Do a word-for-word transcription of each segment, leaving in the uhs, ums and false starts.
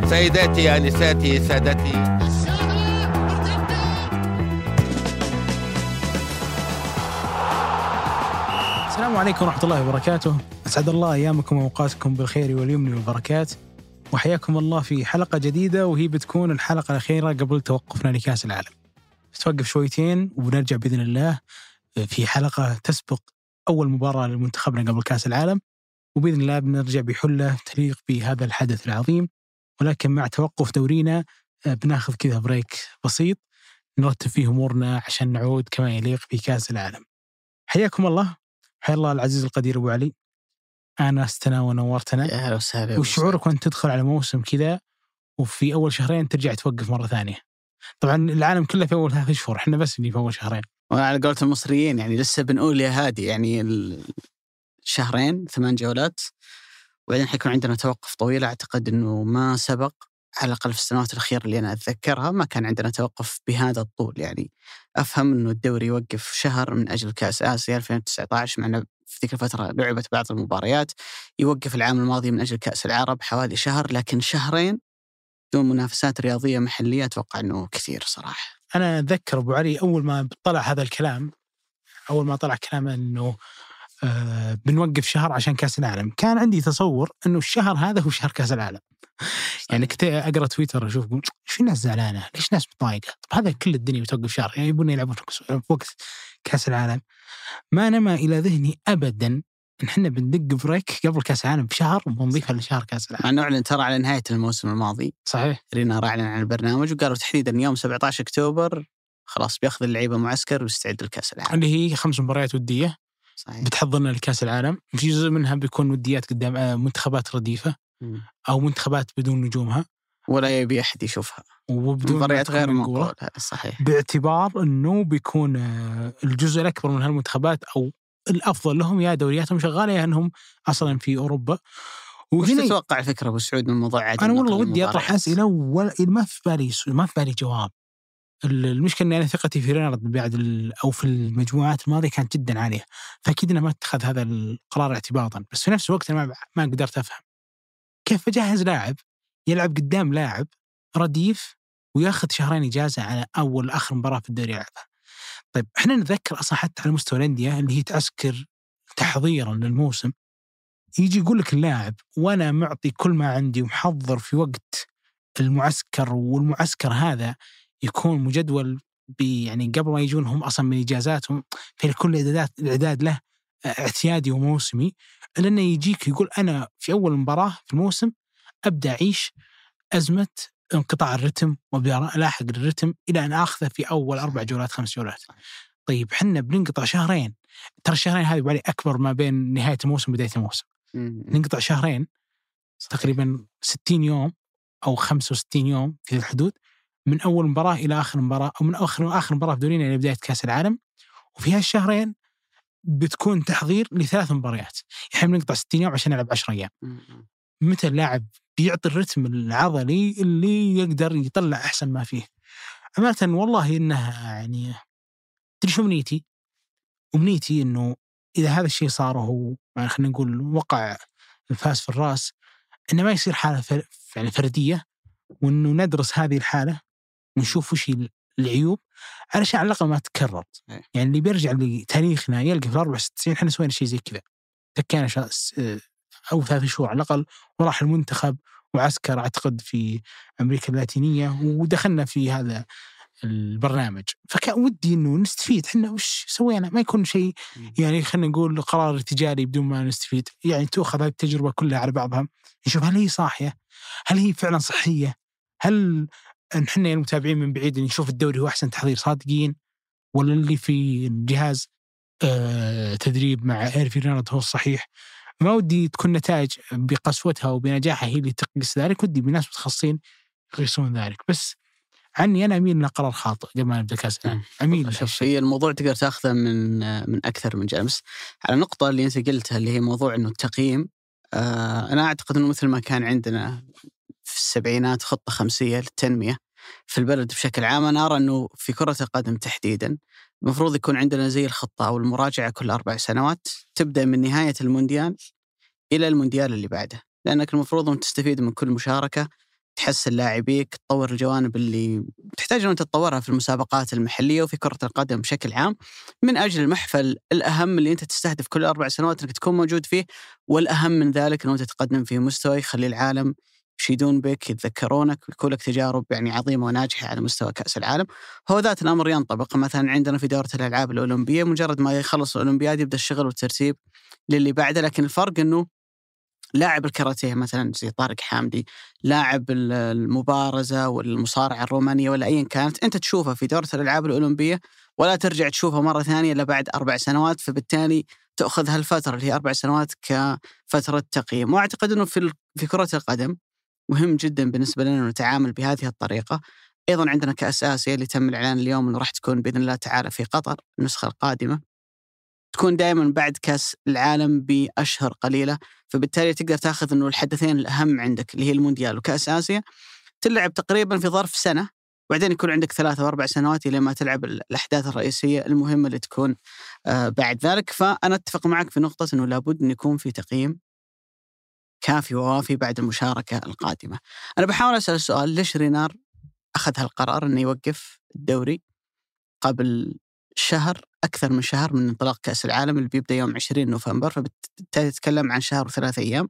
سيداتي آنساتي سادتي، السلام عليكم ورحمة الله وبركاته. أسعد الله أيامكم وأوقاتكم بالخير واليمن والبركات، وحياكم الله في حلقة جديدة، وهي بتكون الحلقة الأخيرة قبل توقفنا لكأس العالم. نتوقف شويتين وبنرجع بإذن الله في حلقة تسبق أول مباراة لمنتخبنا قبل كأس العالم، وبإذن الله بنرجع بحلة تليق بهذا الحدث العظيم. ولكن مع توقف دورينا بناخذ كذا بريك بسيط نرتب فيه أمورنا عشان نعود كما يليق بكأس العالم. حياكم الله، حيا الله العزيز القدير أبو علي، أنا استنا ونورتنا. يا أهلا وسهلا. وشعورك وأنت تدخل على موسم كذا وفي أول شهرين ترجع توقف مرة ثانية؟ طبعا العالم كله في أول ثلاث شهور، إحنا بس اللي في أول شهرين. وأنا على قولة المصريين يعني لسه بنقول يا هادي، يعني الشهرين ثمان جولات وبعدين حيكون عندنا توقف طويل. أعتقد أنه ما سبق على الأقل في السنوات الأخيرة اللي أنا أتذكرها ما كان عندنا توقف بهذا الطول. يعني أفهم أنه الدوري يوقف شهر من أجل كأس آسيا ألفين وتسعة عشر، معنا في ذيك الفترة لعبت بعض المباريات، يوقف العام الماضي من أجل كأس العرب حوالي شهر، لكن شهرين دون منافسات رياضية محلية أتوقع أنه كثير صراحة. أنا أتذكر أبو علي أول ما طلع هذا الكلام، أول ما طلع كلام أنه آه بنوقف شهر عشان كأس العالم، كان عندي تصور أنه الشهر هذا هو شهر كأس العالم. يعني كنت أقرأ تويتر أشوف شو الناس زعلانة، ليش ناس متضايقة؟ طب هذا كل الدنيا بتوقف شهر، يعني يبون يلعبون في وقت كأس العالم. ما نما إلى ذهني أبدا إن إحنا بندق بريك قبل كأس العالم بشهر ونضيفها لشهر كأس العالم. نعلن ترى على نهاية الموسم الماضي. صحيح. رينا أعلن عن البرنامج وقالوا تحديدا يوم سبعة عشر أكتوبر خلاص بياخذ اللعيبة معسكر ويستعد لكأس العالم، اللي هي خمس مباريات ودية. صحيح. بتحضرنا لكأس العالم، في جزء منها بيكون وديات قدام منتخبات رديفة م. أو منتخبات بدون نجومها ولا يبي أحد يشوفها، وبدون مباريات غير منقولة. صحيح. باعتبار أنه بيكون الجزء الأكبر من هالمنتخبات أو الأفضل لهم يا دورياتهم شغالة يا أنهم أصلا في أوروبا. وش تتوقع فكرة أبو سعود من موضوع عادل؟ أنا والله ودي أطرح أسئلة ولا ما في بالي ما في بالي جواب. المشكلة أني أنا ثقتي في رينارد بعد أو في المجموعات الماضية كانت جدا عالية، فأكيد أنا ما اتخذ هذا القرار اعتباطا، بس في نفس الوقت أنا ما ما قدرت أفهم كيف أجهز لاعب يلعب قدام لاعب رديف وياخذ شهرين إجازة على أول آخر مباراة في الدوري يلعبها. طيب إحنا نتذكر أصلا حتى على مستوى الأندية اللي هي تعسكر تحضيرا للموسم، يجي يقول لك اللاعب وأنا معطي كل ما عندي ومحضر في وقت المعسكر، والمعسكر هذا يكون مجدول يعني قبل ما يجون هم أصلا من إجازاتهم، في كل الإعداد الإعداد له اعتيادي وموسمي، لأنه يجيك يقول أنا في أول مباراة في الموسم أبدأ أعيش أزمة انقطاع الرتم وأبدأ ألاحق الرتم إلى أن أخذه في أول أربع جولات خمس جولات. طيب حنا بننقطع شهرين، ترى الشهرين هذه بعلي أكبر ما بين نهاية الموسم وبداية الموسم. ننقطع شهرين تقريبا ستين يوم أو خمسة وستين يوم في الحدود، من أول مباراة إلى آخر مباراة، أو من آخر آخر مباراة في دورينا إلى بداية كأس العالم. وفي هالشهرين بتكون تحضير لثلاث مباريات، إحنا بنقطع ستين يوم عشان نلعب عشرة أيام. متى اللاعب بيعطي الرتم العضلي اللي يقدر يطلع أحسن ما فيه؟ أمانة والله إنها يعني تدري شو منيتي؟ ومنيتي إنه إذا هذا الشيء صار وهو يعني خلينا نقول وقع الفاس في الرأس، إنه ما يصير حالة فر... يعني فردية، وإنه ندرس هذه الحالة ونشوف وش العيوب علشان على الأقل ما تكرر. يعني اللي بيرجع لتاريخنا يلقى في الأربع وستين إحنا سوينا شيء زي كذا، تكينا شاس أو ثلاث شهور على الأقل، وراح المنتخب وعسكر أعتقد في أمريكا اللاتينية ودخلنا في هذا البرنامج. فكان ودي إنه نستفيد إحنا وش سوينا، ما يكون شيء يعني خلينا نقول قرار تجاري بدون ما نستفيد. يعني تأخذ هذه التجربة كلها على بعضها، نشوف هل هي صاحية، هل هي فعلا صحية، هل نحن المتابعين من بعيد نشوف الدوري هو أحسن تحضير صادقين، ولا اللي في الجهاز آه تدريب مع إيرفي رينارد هو الصحيح. ما ودي تكون نتائج بقسوتها وبنجاحها هي اللي تقيس ذلك، ودي بناس متخصصين يقيسون ذلك. بس عني أنا أميل لقرار خاطئ قبل ما نبدأ كأس العالم. أميل. شوف هي الموضوع تقدر تأخذه من من أكثر من جانب. على نقطة اللي أنت قلتها اللي هي موضوع إنه التقييم، آه أنا أعتقد إنه مثل ما كان عندنا في السبعينات خطة خمسية للتنمية في البلد بشكل عام، أنا أرى أنه في كرة القدم تحديدا المفروض يكون عندنا زي الخطة أو المراجعة كل أربع سنوات، تبدأ من نهاية المونديال إلى المونديال اللي بعده، لأنك المفروض أن تستفيد من كل مشاركة تحسن لاعبيك، تطور الجوانب اللي تحتاج أن تتطورها في المسابقات المحلية وفي كرة القدم بشكل عام، من أجل المحفل الأهم اللي أنت تستهدف كل أربع سنوات أنك تكون موجود فيه، والأهم من ذلك أنه تتقدم في مستوى يخلي العالم يشيدون بك، يتذكرونك، ويكون لك تجارب يعني عظيمة وناجحة على مستوى كأس العالم. هو ذات الأمر ينطبق مثلا عندنا في دورة الألعاب الأولمبية، مجرد ما يخلص الأولمبياد يبدأ الشغل والترتيب للي بعده، لكن الفرق أنه لاعب الكاراتيه مثلا زي طارق حامدي، لاعب المبارزة والمصارعة الرومانية ولا أيا كانت، أنت تشوفها في دورة الألعاب الأولمبية ولا ترجع تشوفها مرة ثانية إلا بعد أربع سنوات، فبالتالي تأخذ هالفترة اللي هي أربع سنوات كفترة تقييم. وأعتقد أنه في في كرة القدم مهم جدا بالنسبة لنا نتعامل بهذه الطريقة. أيضا عندنا كأس آسيا اللي تم الإعلان اليوم أنه راح تكون بإذن الله تعالى في قطر النسخة القادمة، تكون دائما بعد كأس العالم بأشهر قليلة، فبالتالي تقدر تأخذ أنه الحدثين الأهم عندك اللي هي المونديال وكأس آسيا تلعب تقريبا في ظرف سنة، وبعدين يكون عندك ثلاثة وأربع سنوات إلى ما تلعب الأحداث الرئيسية المهمة اللي تكون بعد ذلك. فأنا أتفق معك في نقطة أنه لابد أن يكون في تقييم كافي ووافي بعد المشاركة القادمة. أنا بحاول أسأل السؤال، ليش رينار أخذ هالقرار أنه يوقف الدوري قبل شهر، أكثر من شهر من انطلاق كأس العالم اللي بيبدأ يوم عشرين نوفمبر، فبالتالي تتكلم عن شهر وثلاثة أيام.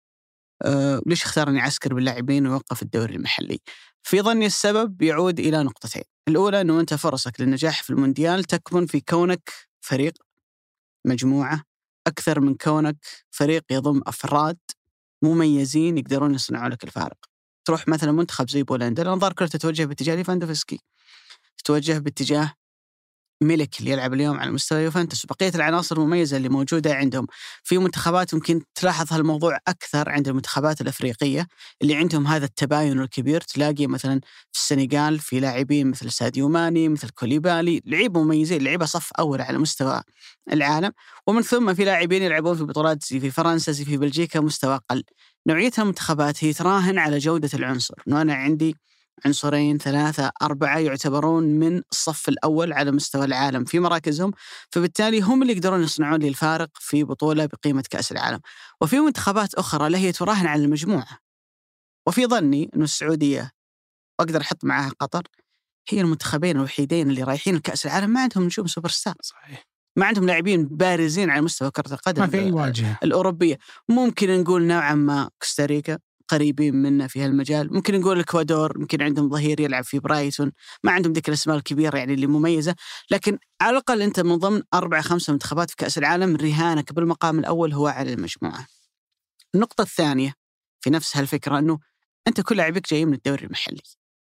أه ليش اختار أن يعسكر باللاعبين ويوقف الدوري المحلي؟ في ظني السبب يعود إلى نقطتين. الأولى أنه أنت فرصك للنجاح في المونديال تكمن في كونك فريق مجموعة أكثر من كونك فريق يضم أفراد مميزين يقدرون يصنعوا لك الفارق. تروح مثلا منتخب زي بولندا، الأنظار كلها تتوجه باتجاه ليفاندوفسكي، تتوجه باتجاه ملك اللي يلعب اليوم على مستوى يوفنتوس، بقية العناصر المميزة اللي موجودة عندهم. في منتخبات ممكن تلاحظ هالموضوع أكثر عند المنتخبات الأفريقية اللي عندهم هذا التباين الكبير، تلاقي مثلا في السنغال في لاعبين مثل ساديو ماني، مثل كوليبالي، لعيبة مميزين، لعيبة صف أول على مستوى العالم. ومن ثم في لاعبين يلعبون في بطولات زي في فرنسا، زي في بلجيكا، مستوى أقل. نوعية المنتخبات هي تراهن على جودة العنصر، إنه أنا عندي عنصرين ثلاثة أربعة يعتبرون من الصف الأول على مستوى العالم في مراكزهم، فبالتالي هم اللي يقدرون يصنعون لي الفارق في بطولة بقيمة كأس العالم. وفي منتخبات أخرى لا هي تراهن على المجموعة، وفي ظني أن السعودية وأقدر أحط معها قطر هي المنتخبين الوحيدين اللي رايحين لكأس العالم ما عندهم نجوم سوبر ستار، صحيح، ما عندهم لاعبين بارزين على مستوى كرة القدم ما في أي واجهة الأوروبية. ممكن نقول نوعا ما كوستاريكا قريبين منا في هالمجال، ممكن نقول الإكوادور ممكن عندهم ظهير يلعب في برايتون، ما عندهم ذيك الأسماء الكبيرة يعني اللي مميزة، لكن على الأقل أنت من ضمن أربع خمسة منتخبات في كأس العالم رهانك بالمقام الأول هو على المجموعة. النقطة الثانية في نفس هالفكرة أنه أنت كل لاعبك جاي من الدوري المحلي.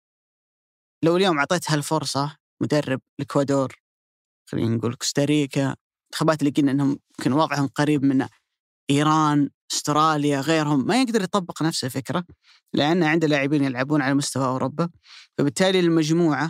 لو اليوم أعطيت هالفرصة مدرب الإكوادور، خلينا نقول كوستاريكا، منتخبات اللي قلنا أنهم يمكن وضعهم قريب من إيران، استراليا، غيرهم، ما يقدر يطبق نفس الفكرة لأن عنده لاعبين يلعبون على مستوى أوروبا. فبالتالي المجموعة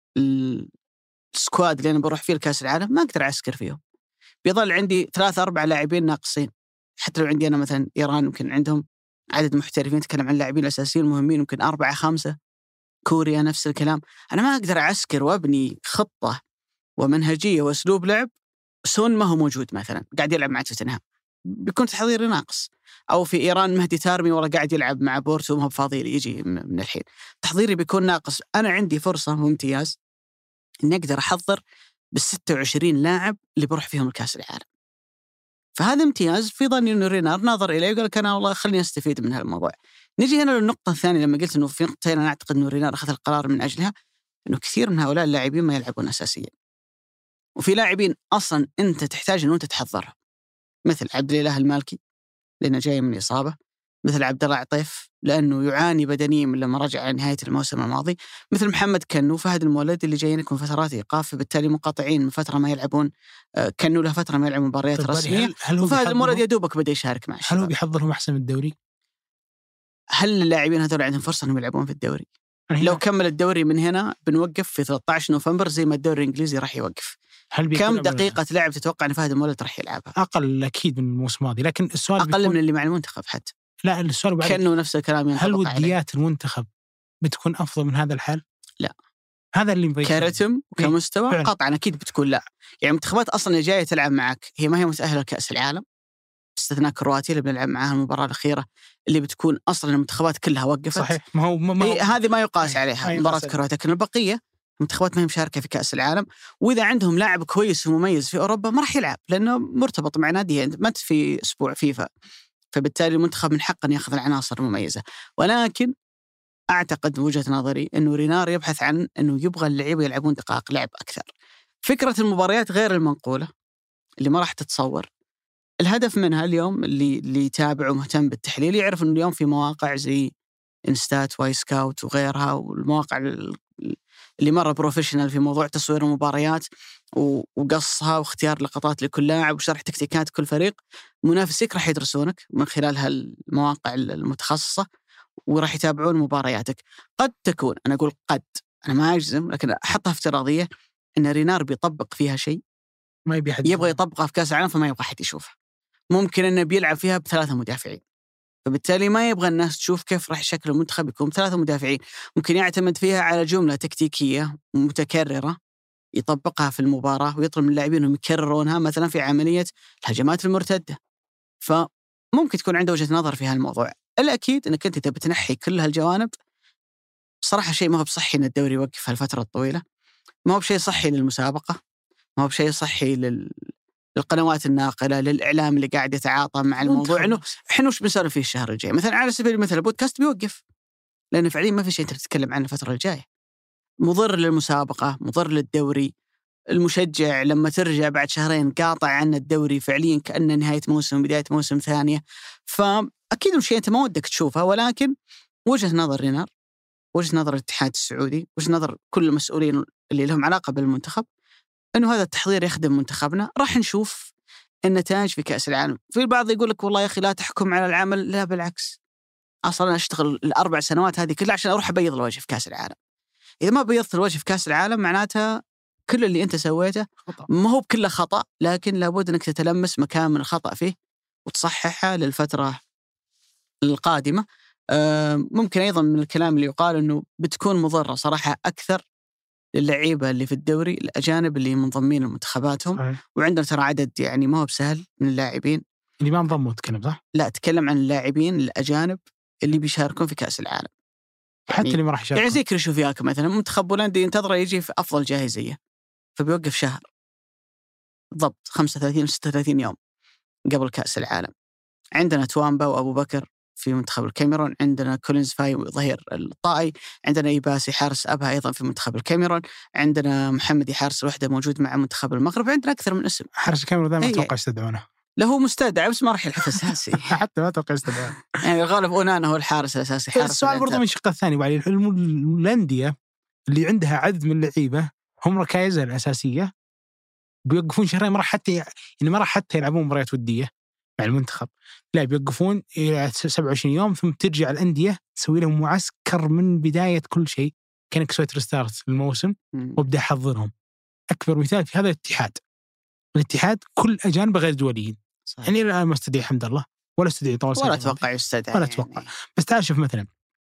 السكواد اللي أنا بروح فيه لكأس العالم ما أقدر أعسكر فيهم، بيظل عندي ثلاثة أربع لاعبين ناقصين. حتى لو عندي أنا مثلا إيران ممكن عندهم عدد محترفين، تكلم عن اللاعبين الأساسيين المهمين ممكن أربعة خمسة، كوريا نفس الكلام. أنا ما أقدر أعسكر وأبني خطة ومنهجية وأسلوب لعب سون ما هو موجود، مثلا قاعد يلعب مع توتنهام بيكون تحضيري ناقص، أو في إيران مهدي تارمي ولا قاعد يلعب مع بورتو وما بفاضي يجي من الحين، تحضيري بيكون ناقص. أنا عندي فرصة وامتياز إني أقدر أحضر بالستة وعشرين لاعب اللي بروح فيهم الكأس العالم، فهذا امتياز في ظني إنه رينار ناظر إليه وقال كان والله خليني أستفيد من هالموضوع. نجي هنا للنقطة الثانية، لما قلت إنه في نقطتين أنا أعتقد إنه رينار أخذ القرار من أجلها، إنه كثير من هؤلاء اللاعبين ما يلعبون أساسيا، وفي لاعبين أصلا أنت تحتاج إنه أنت تحضرها، مثل عبد الإله المالكي لأنه جاي من إصابة، مثل عبد الله عطيف لأنه يعاني بدنيا من لما رجع نهاية الموسم الماضي، مثل محمد كنو، فهد المولد اللي جايين يكون فترات إيقاف، فبالتالي منقطعين من فترة ما يلعبون. كنو له فترة ما يلعب مباريات رسمية، وفهد المولد يدوبك بدأ يشارك مع الشباب. هل هو بيحضرهم أحسن من الدوري؟ هل اللاعبين هذول عندهم فرصة أنهم يلعبون في الدوري؟ لو كمل الدوري من هنا بنوقف في ثلاثة عشر نوفمبر زي ما الدوري الإنجليزي راح يوقف. كم دقيقة لعب تتوقع أن فهد المولد راح يلعبها؟ أقل أكيد من الموسم الماضي، لكن السؤال أقل من اللي مع المنتخب حتى. لا السؤال كأنه نفس الكلام ينطبق عليه. هل وديات المنتخب بتكون أفضل من هذا الحال؟ لا، هذا اللي مبين كرتم وكمستوى فعلا. قطعا أكيد بتكون لا. يعني منتخبات أصلا اللي جاية تلعب معك هي ما هي متأهلة لكأس العالم، باستثناء كرواتيا اللي بنلعب معاها المباراة الأخيرة اللي بتكون أصلا المنتخبات كلها وقفت. صحيح. ما هو ما هو هذه ما يقاس عليها مباراة كرواتيا، لكن البقية المنتخبات ما هي مشاركة في كأس العالم، وإذا عندهم لاعب كويس ومميز في أوروبا ما راح يلعب لأنه مرتبط مع ناديه، ما في أسبوع فيفا، فبالتالي المنتخب من حقه أن يأخذ العناصر المميزة. ولكن أعتقد وجهة نظري أنه رينار يبحث عن أنه يبغى اللعيبة يلعبون دقائق لعب أكثر. فكرة المباريات غير المنقولة اللي ما راح تتصور، الهدف منها اليوم اللي اللي يتابع ومهتم بالتحليل يعرف أنه اليوم في مواقع زي إنستات واي سكاوت وغيرها، والمواقع اللي مرة بروفيشنال في موضوع تصوير المباريات وقصها واختيار لقطات لكل لاعب وشرح تكتيكات كل فريق، منافسيك راح يدرسونك من خلال هالمواقع المتخصصة وراح يتابعون مبارياتك. قد تكون، أنا أقول قد، أنا ما أجزم، لكن أحطها افتراضية أن رينار بيطبق فيها شيء ما يبي حد يبغى يطبقها في كأس العالم فما يبغى حد يشوفها. ممكن أنه بيلعب فيها بثلاثة مدافعين، فبالتالي ما يبغى الناس تشوف كيف راح شكل المنتخب يكون ثلاثة مدافعين. ممكن يعتمد فيها على جملة تكتيكية متكررة يطبقها في المباراة ويطلب من اللاعبين أنهم يكررونها مثلا في عملية الهجمات المرتدة. فممكن تكون عنده وجهة نظر في هالموضوع. الأكيد أنك أنت تبي تنحي كل هالجوانب. صراحة شيء ما هو بصحي أن الدوري يوقف هالفترة الطويلة، ما هو بشيء صحي للمسابقة، ما هو بشيء صحي لل... للقنوات الناقلة، للإعلام اللي قاعد يتعاطى مع الموضوع. إنه إحنا وش بنسولف فيه الشهر الجاي مثلا، على سبيل المثال البودكاست بيوقف لأن فعليا ما في شيء تتكلم عنه الفترة الجاية. مضر للمسابقة، مضر للدوري. المشجع لما ترجع بعد شهرين قاطع عن الدوري فعليا كأنه نهاية موسم بداية موسم ثانية. فأكيد الشيء أنت ما ودك تشوفها، ولكن وجهة نظر رينار، وجهة نظر الاتحاد السعودي، وجهة نظر كل المسؤولين اللي لهم علاقة بالمنتخب، إنه هذا التحضير يخدم منتخبنا. راح نشوف النتائج في كأس العالم. في البعض يقول لك والله يا أخي لا تحكم على العمل، لا بالعكس، أصلا أنا أشتغل الأربع سنوات هذه كلها عشان أروح أبيض الوجه في كأس العالم. إذا ما بيضت الوجه في كأس العالم معناتها كل اللي أنت سويته ما هو بكله خطأ، لكن لابد أنك تتلمس مكان من الخطأ فيه وتصححها للفترة القادمة. ممكن أيضا من الكلام اللي يقال أنه بتكون مضرة صراحة أكثر للعيبة اللي في الدوري الأجانب اللي منضمين لمنتخباتهم. أه. وعندنا ترى عدد يعني ما هو بسهل من اللاعبين اللي ما انضموا. تكلم صح؟ لا، تكلم عن اللاعبين الأجانب اللي بيشاركون في كأس العالم، حتى يعني اللي ما راح يشاركون. يعني زي كريشوفياك مثلا، منتخب بولندا ينتظره يجي في أفضل جاهزية فبيوقف شهر ضبط خمسة وثلاثين و ستة وثلاثين يوم قبل كأس العالم. عندنا توامبا وأبو بكر في منتخب الكاميرون، عندنا كولينز فاي ظهير الطائي، عندنا إيباسي حارس أبها أيضا في منتخب الكاميرون، عندنا محمدي حارس الوحدة موجود مع منتخب المغرب. عندنا أكثر من اسم. حارس الكاميرون ذا ما أتوقع يستدعونه. له مستدعى بس ما راح يلعب أساسي. حتى ما أتوقع يستدعونه. يعني غالب أونانا هو الحارس الأساسي. حارس السؤال برضه من الشق الثاني وعلي الأندية اللي عندها عدد من اللعيبة هم ركائزها الأساسية بيوقفون شهرين، ما راح حتى يعني ما راح حتى يلعبون مباريات ودية مع المنتخب، لا بيوقفون إلى سبعة وعشرين يوم ثم ترجع الأندية تسوي لهم معسكر من بداية كل شيء كأنك سويت ريستارت للموسم وابدأ حضرهم. أكبر مثال في هذا الاتحاد. الاتحاد كل أجانب غير دوليين. صحيح. يعني الآن ما استدعي حمد الله ولا استدعي طوال ولا أتوقع يستدعي ولا أتوقع يعني. بس تعال شوف مثلا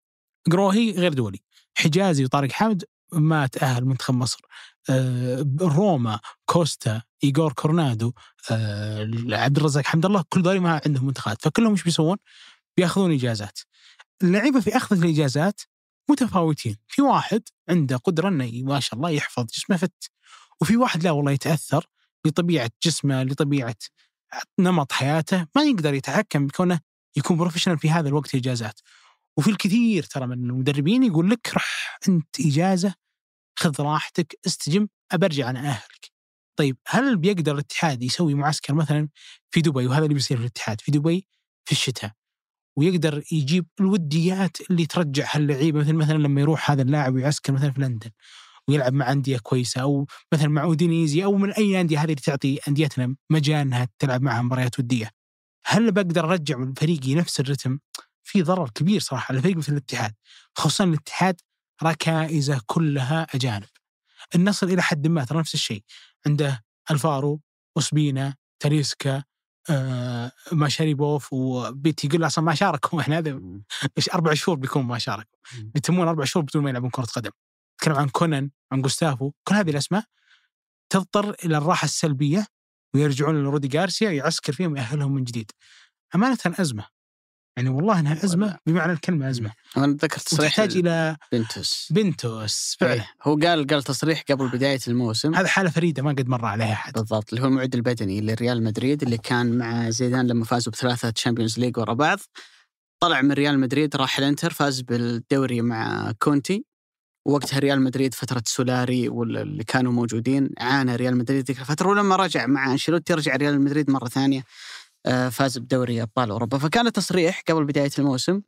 قروهي غير دولي، حجازي وطارق حامد ما تأهل منتخب مصر، آه، روما، كوستا، إيغور كورنادو، آه، عبد الرزاق حمد الله، كل ذولي ما عندهم منتخبات، فكلهم مش بيسوون؟ بياخذون إجازات. اللعيبة في أخذ الإجازات متفاوتين. في واحد عنده قدرة إنه ما شاء الله يحفظ جسمه فت، وفي واحد لا والله يتأثر لطبيعة جسمه لطبيعة نمط حياته ما يقدر يتحكم بكونه يكون بروفيشنال في هذا الوقت إجازات. وفي الكثير ترى من المدربين يقول لك رح أنت إجازة، خذ راحتك، استجم، أبرجع أنا أهلك. طيب هل بيقدر الاتحاد يسوي معسكر مثلا في دبي، وهذا اللي بيصير في الاتحاد في دبي في الشتاء، ويقدر يجيب الوديات اللي ترجع هاللعيبة، مثلا مثلا لما يروح هذا اللاعب ويعسكر مثلا في لندن ويلعب مع أندية كويسة، أو مثلا مع أودينيزي أو من أي أندية هذه اللي تعطي أنديتنا مجال أنها تلعب معها مباريات ودية، هل بقدر أرجع فريقي نفس الرتم؟ في ضرر كبير صراحة على فريق مثل الاتحاد، خصوصا الاتحاد ركائزه كلها أجانب. النصر إلى حد ما ترى نفس الشيء، عنده الفارو، أسبينا، تاليسكا، آه، ماشاريبوف وبيتي يقول أصلا ما شاركوا. إحنا هذا إيش أربع شهور بيكون ما شاركوا، بيتمون أربع شهور بدون ما يلعبون كرة قدم. تكلم عن كونان، عن غوستافو، كل هذه الأسماء تضطر إلى الراحة السلبية ويرجعون لرودي غارسيا يعسكر فيهم ويأهلهم من جديد. أمانة أزمة، يعني والله إنها أزمة بمعنى الكلمة أزمة. أنا ذكرت تصريح تحتاج إلى بنتوس بنتوس فعلا. إيه. هو قال قال تصريح قبل بداية الموسم، هذا حالة فريدة ما قد مر عليها أحد. بالضبط، اللي هو المعد البدني لريال مدريد اللي كان مع زيدان لما فازوا بثلاثة تشامبيونز ليج ورا بعض. طلع من ريال مدريد راح الانتر، فاز بالدوري مع كونتي، ووقتها ريال مدريد فترة سولاري واللي كانوا موجودين عانى ريال مدريد ذيك الفترة، ولما رجع مع أنشيلوتي رجع ريال مدريد مرة ثانية فاز بدوري أبطال أوروبا. فكان تصريح قبل بداية الموسم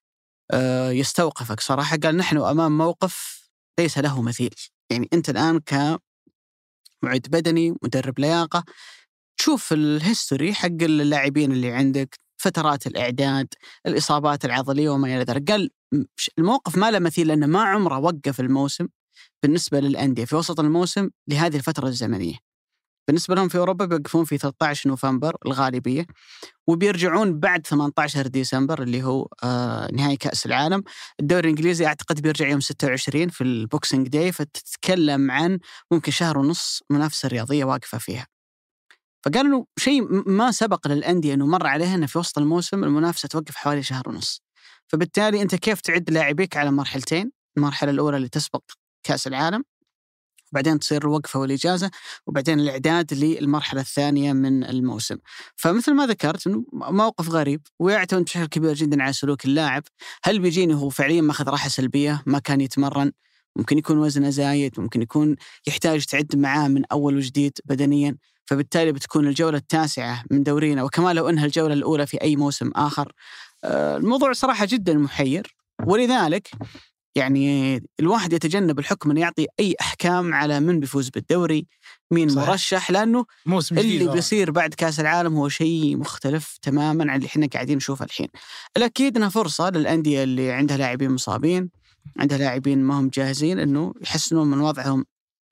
يستوقفك صراحة، قال نحن أمام موقف ليس له مثيل. يعني أنت الآن كمعد بدني مدرب لياقة، تشوف الهيستوري حق اللاعبين اللي عندك، فترات الإعداد، الإصابات العضلية وما إلى ذلك. قال الموقف ما له مثيل لأنه ما عمره وقف الموسم بالنسبة للأندية في وسط الموسم لهذه الفترة الزمنية. بالنسبة لهم في أوروبا بيوقفون في ثلاثة عشر نوفمبر الغالبية، وبيرجعون بعد ثمانية عشر ديسمبر اللي هو آه نهاية كأس العالم. الدوري الإنجليزي أعتقد بيرجع يوم ستة وعشرين في البوكسينج داي، فتتكلم عن ممكن شهر ونص منافسة رياضية واقفة فيها. فقال إنه شيء ما سبق للأندية إنه مر عليها إنه في وسط الموسم المنافسة توقف حوالي شهر ونص. فبالتالي أنت كيف تعد لاعبيك على مرحلتين؟ المرحلة الأولى اللي تسبق كأس العالم، وبعدين تصير الوقفة والإجازة، وبعدين الإعداد للمرحلة الثانية من الموسم. فمثل ما ذكرت إنه موقف غريب ويعتمد بشكل كبير جدا على سلوك اللاعب. هل بيجيني هو فعليا ما أخذ راحة سلبية، ما كان يتمرن، ممكن يكون وزنه زايد، ممكن يكون يحتاج تعد معاه من أول وجديد بدنيا. فبالتالي بتكون الجولة التاسعة من دورينا، وكما لو أنها الجولة الأولى في أي موسم آخر. الموضوع صراحة جدا محير، ولذلك يعني الواحد يتجنب الحكم أن يعطي أي أحكام على من بيفوز بالدوري، مين صحيح. مرشح، لأنه اللي بيصير بعد كأس العالم هو شيء مختلف تماما عن اللي احنا قاعدين نشوفه الحين. الأكيد أنها فرصة للأندية اللي عندها لاعبين مصابين، عندها لاعبين ما هم جاهزين، أنه يحسنون من وضعهم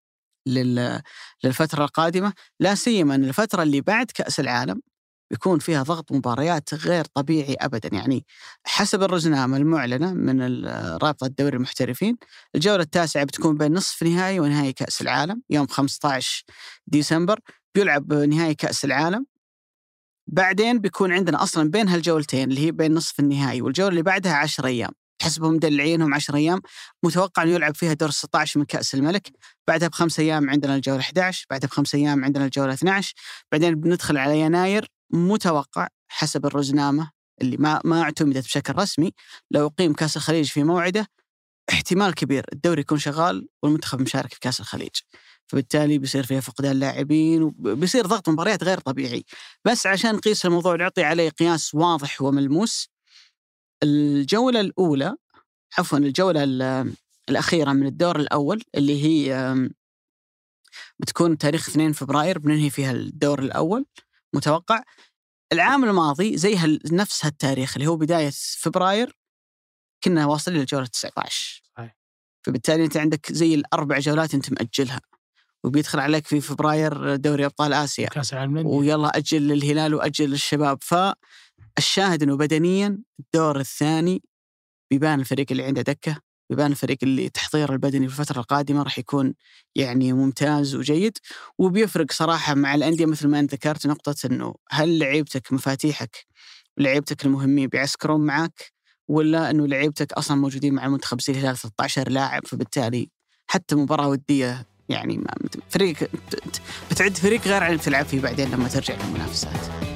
للفترة القادمة، لا سيما أن الفترة اللي بعد كأس العالم بيكون فيها ضغط مباريات غير طبيعي أبدا. يعني حسب الرزنامة المعلنة من رابطة الدوري المحترفين، الجولة التاسعة بتكون بين نصف نهائي ونهائي كأس العالم يوم خمسة عشر ديسمبر، بيلعب نهائي كأس العالم. بعدين بيكون عندنا أصلا بين هالجولتين اللي هي بين نصف النهائي والجولة اللي بعدها عشر أيام، حسبهم مدلعينهم عشر أيام، متوقع أن يلعب فيها دور ستة عشر من كأس الملك. بعدها بخمس أيام عندنا الجولة إحدى عشر، بعدها بخمس أيام عندنا الجولة اثني عشر، بعدين بندخل على يناير. متوقع حسب الرزنامة اللي ما ما اعتمدت بشكل رسمي، لو قيم كأس الخليج في موعده احتمال كبير الدوري يكون شغال والمنتخب مشارك في كأس الخليج، فبالتالي بيصير فيها فقدان لاعبين وبيصير ضغط مباريات غير طبيعي. بس عشان نقيس الموضوع نعطي عليه قياس واضح وملموس، الجولة الأولى عفوا الجولة الأخيرة من الدور الأول اللي هي بتكون تاريخ اثنين فبراير بننهي فيها الدور الأول. متوقع العام الماضي زي نفس هالتاريخ اللي هو بداية فبراير كنا واصلين للجولة تسعة عشر، فبالتالي أنت عندك زي الأربع جولات أنت مأجلها، وبيدخل عليك في فبراير دوري أبطال آسيا ويلا أجل للهلال وأجل للشباب. فالشاهد أنه بدنيا الدور الثاني بيبان الفريق اللي عنده دكة، بيبان الفريق اللي تحضير البدني في الفترة القادمة راح يكون يعني ممتاز وجيد، وبيفرق صراحة مع الأندية مثل ما أنت ذكرت نقطة أنه هل لعيبتك مفاتيحك لعيبتك المهمين بيعسكرون معك، ولا أنه لعيبتك أصلا موجودين مع المنتخب زي الهلال ثلاثة عشر لاعب، فبالتالي حتى مباراة ودية يعني فريق بتعد فريق غير عن تلعب فيه بعدين لما ترجع للمنافسات.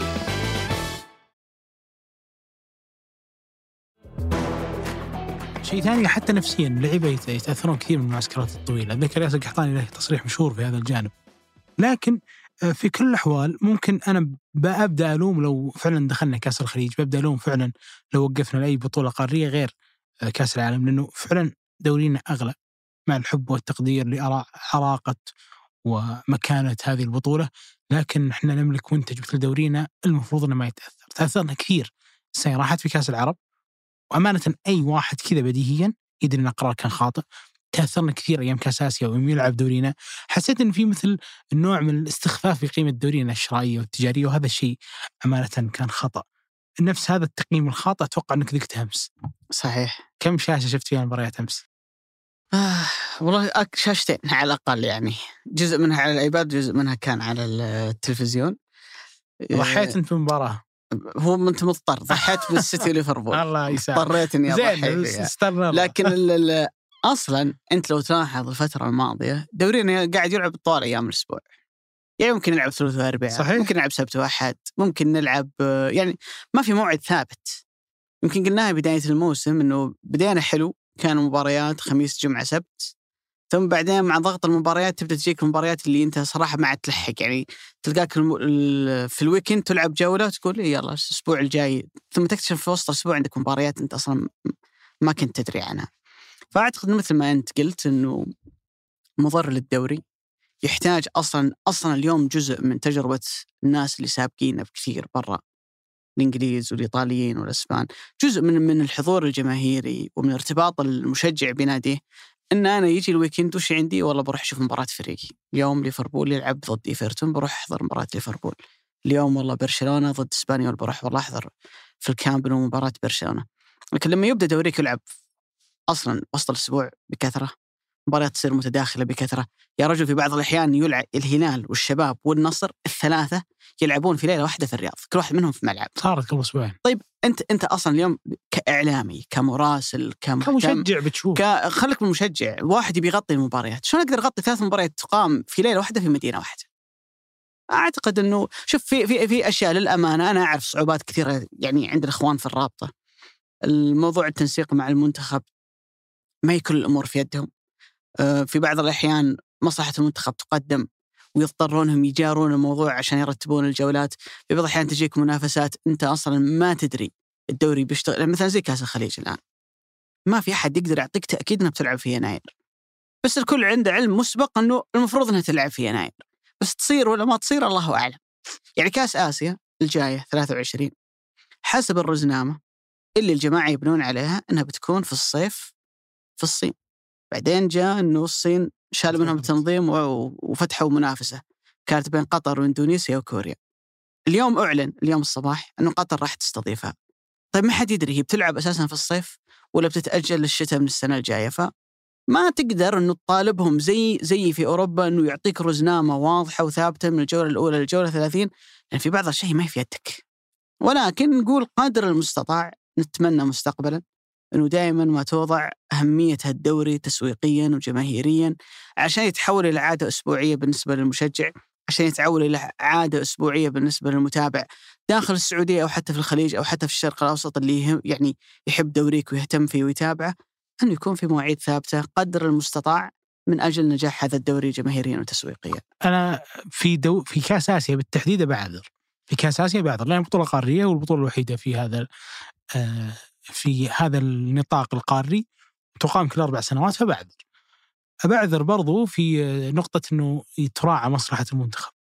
شيء ثاني حتى نفسيا اللعيبة يتأثرون كثير من المعسكرات الطويلة. ذكر ياسر القحطاني له تصريح مشهور في هذا الجانب، لكن في كل الأحوال ممكن أنا بأبدأ ألوم لو فعلا دخلنا كأس الخليج، ببدأ ألوم فعلا لو وقفنا لأي بطولة قارية غير كأس العالم، لأنه فعلا دورينا أغلى مع الحب والتقدير لعراقة ومكانة هذه البطولة، لكن إحنا نملك منتج مثل دورينا المفروض أنه ما يتأثر. تأثرنا كثير السنة راحت في كأس العرب، وأمانة أي واحد كذا بديهيا يدري أن القرار كان خاطئ. تأثرنا كثير أيام كأس آسيا ويوم يلعب دورينا، حسيت أن في مثل النوع من الاستخفاف في قيمة دورينا الشرائية والتجارية، وهذا الشيء أمانة كان خطأ. نفس هذا التقييم الخاطئ أتوقع أنك ذقت أمس. صحيح. كم شاشة شفت فيها مباريات أمس؟ آه والله شاشتين على الأقل، يعني جزء منها على الأيباد، جزء منها كان على التلفزيون. ضحيت أنت في المباراة؟ هو أنت مضطر ضحيت بالسيتي ليفربول الله يسامح اضطريت إني أضحي فيها. لكن ال ال أصلا أنت لو تلاحظ الفترة الماضية دورينا قاعد يلعب طوال أيام الأسبوع، يعني ممكن نلعب ثلاث وأربعاء، ممكن نلعب سبت وأحد، ممكن نلعب يعني ما في موعد ثابت. يمكن قلناها بداية الموسم إنه بدينا حلو، كانوا مباريات خميس جمعة سبت، ثم بعدين مع ضغط المباريات تبدأ تجيك المباريات اللي أنت صراحة ما عاد تلحق، يعني تلقاك في الويكند تلعب جولة وتقول يلا الأسبوع الجاي، ثم تكتشف في وسط الأسبوع عندك مباريات أنت أصلا ما كنت تدري عنها. فأعتقد مثل ما أنت قلت إنه مضر للدوري، يحتاج أصلا أصلا اليوم جزء من تجربة الناس اللي سابقيننا بكثير برا، الإنجليز والإيطاليين والأسبان، جزء من من الحضور الجماهيري ومن ارتباط المشجع بناديه. إن أنا يجي الويكند وش عندي؟ والله بروح أشوف مباراة فريقي. اليوم ليفربول يلعب ضد إيفرتون، بروح أحضر مباراة ليفربول. اليوم والله برشلونة ضد إسبانيول، بروح والله أحضر في الكامب نو مباراة برشلونة. لكن لما يبدأ دوريك يلعب أصلا وسط الأسبوع بكثرة، مباريات تصير متداخلة بكثرة. يا رجل في بعض الأحيان يلعب الهلال والشباب والنصر الثلاثة يلعبون في ليلة واحدة في الرياض، كل واحد منهم في ملعب. صارت قبل أسبوعين. طيب أنت أنت أصلا اليوم كإعلامي كمراسل كمشجع بتشوف ك... خلك من مشجع واحد يبي يغطي المباريات، شلون أقدر أغطي ثلاث مباريات تقام في ليلة واحدة في مدينة واحدة؟ أعتقد إنه شوف في في في أشياء للأمانة أنا أعرف صعوبات كثيرة، يعني عند الإخوان في الرابطة الموضوع التنسيق مع المنتخب ما يكون الأمور في يدهم. في بعض الأحيان مصلحة المنتخب تقدم ويضطرونهم يجارون الموضوع عشان يرتبون الجولات. في بعض الأحيان تجيك منافسات أنت أصلا ما تدري الدوري بيشتغل، مثلا زي كأس الخليج الآن ما في أحد يقدر يعطيك تأكيد أنها بتلعب في يناير، بس الكل عنده علم مسبق أنه المفروض أنها تلعب في يناير، بس تصير ولا ما تصير الله أعلم. يعني كأس آسيا الجاية ثلاثة وعشرين حسب الرزنامة اللي الجماعة يبنون عليها أنها بتكون في الصيف في الصين، بعدين جاء أنه الصين شال منهم التنظيم وفتحوا منافسة كانت بين قطر وإندونيسيا وكوريا. اليوم أعلن اليوم الصباح أنه قطر راح تستضيفها. طيب ما حد يدري هي بتلعب أساساً في الصيف ولا بتتأجل للشتاء من السنة الجاية، فما تقدر أنه تطالبهم زي زي في أوروبا أنه يعطيك رزنامة واضحة وثابتة من الجولة الأولى للجولة ثلاثين، لأن في بعض الشيء ما في يدك. ولكن نقول قدر المستطاع نتمنى مستقبلاً أنه دائما ما توضع أهمية هالدوري تسويقيا وجماهيريا عشان يتحول إلى عادة أسبوعية بالنسبة للمشجع، عشان يتحول إلى عادة أسبوعية بالنسبة للمتابع داخل السعودية أو حتى في الخليج أو حتى في الشرق الأوسط اللي يعني يحب دوريك ويهتم فيه ويتابعه، أن يكون في مواعيد ثابتة قدر المستطاع من أجل نجاح هذا الدوري جماهيريا وتسويقيا. أنا في دو في كأس آسيا بالتحديد بعذر، في كأس آسيا بعذر لأن بطولة قارية والبطولة الوحيدة في هذا آه في هذا النطاق القاري تقام كل أربع سنوات، فبعذر أبعذر برضو في نقطة أنه يتراعى مصلحة المنتخب.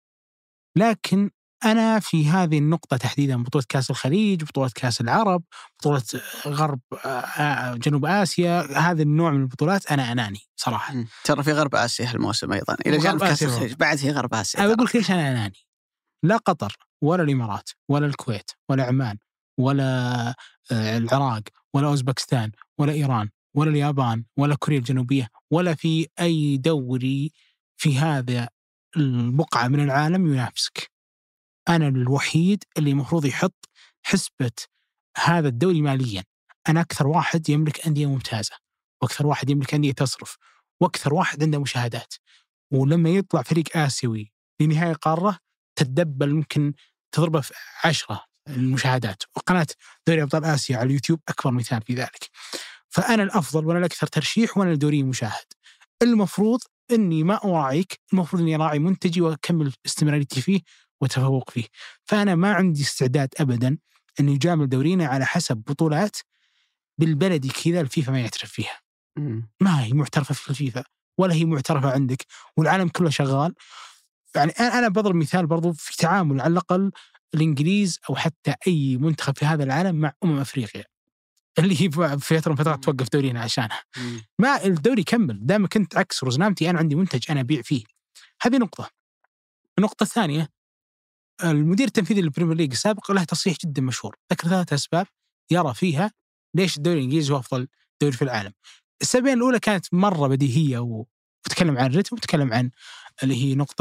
لكن أنا في هذه النقطة تحديدا بطولة كأس الخليج، بطولة كأس العرب، بطولة غرب جنوب آسيا، هذا النوع من البطولات أنا أناني صراحة. ترى في غرب آسيا هالموسم أيضا إلى جانب كأس الخليج بعد في غرب آسيا. أنا بقول ليش أنا أناني؟ لا قطر ولا الإمارات ولا الكويت ولا عمان ولا العراق ولا أوزبكستان ولا إيران ولا اليابان ولا كوريا الجنوبية ولا في أي دوري في هذا البقعة من العالم ينافسك. أنا الوحيد اللي مفروض يحط حسبة هذا الدوري ماليا. أنا أكثر واحد يملك أندية ممتازة، وأكثر واحد يملك أندية تصرف، وأكثر واحد عنده مشاهدات. ولما يطلع فريق آسيوي لنهاية قارة تتدبل ممكن تضربه في عشرة المشاهدات، وقناة دوري أبطال آسيا على اليوتيوب أكبر مثال في ذلك. فأنا الأفضل وأنا الأكثر ترشيح وأنا الدوري مشاهد. المفروض أني ما أراعيك، المفروض أني أراعي منتجي وأكمل استمراريتي فيه وتفوق فيه. فأنا ما عندي استعداد أبدا أن يجامل دورينا على حسب بطولات بالبلدي كذا الفيفا ما يعترف فيها. ما هي معترفة في الفيفا ولا هي معترفة عندك، والعالم كله شغال. يعني أنا بضرب مثال برضو في تعامل على الأقل الإنجليز أو حتى أي منتخب في هذا العالم مع أمم أفريقيا اللي هي في فترة فترات توقف دورينا عشانها. ما الدوري كمل دائما كنت عكس رزنامتي، أنا عندي منتج أنا أبيع فيه. هذه نقطة. النقطة الثانية، المدير التنفيذي للبريمير ليج السابق له تصريح جدا مشهور ذكر ثلاثة أسباب يرى فيها ليش الدوري الإنجليزي هو أفضل دوري في العالم. السببين الأولى كانت مرة بديهية وتكلم عن الرتم وتكلم عن اللي هي نقطة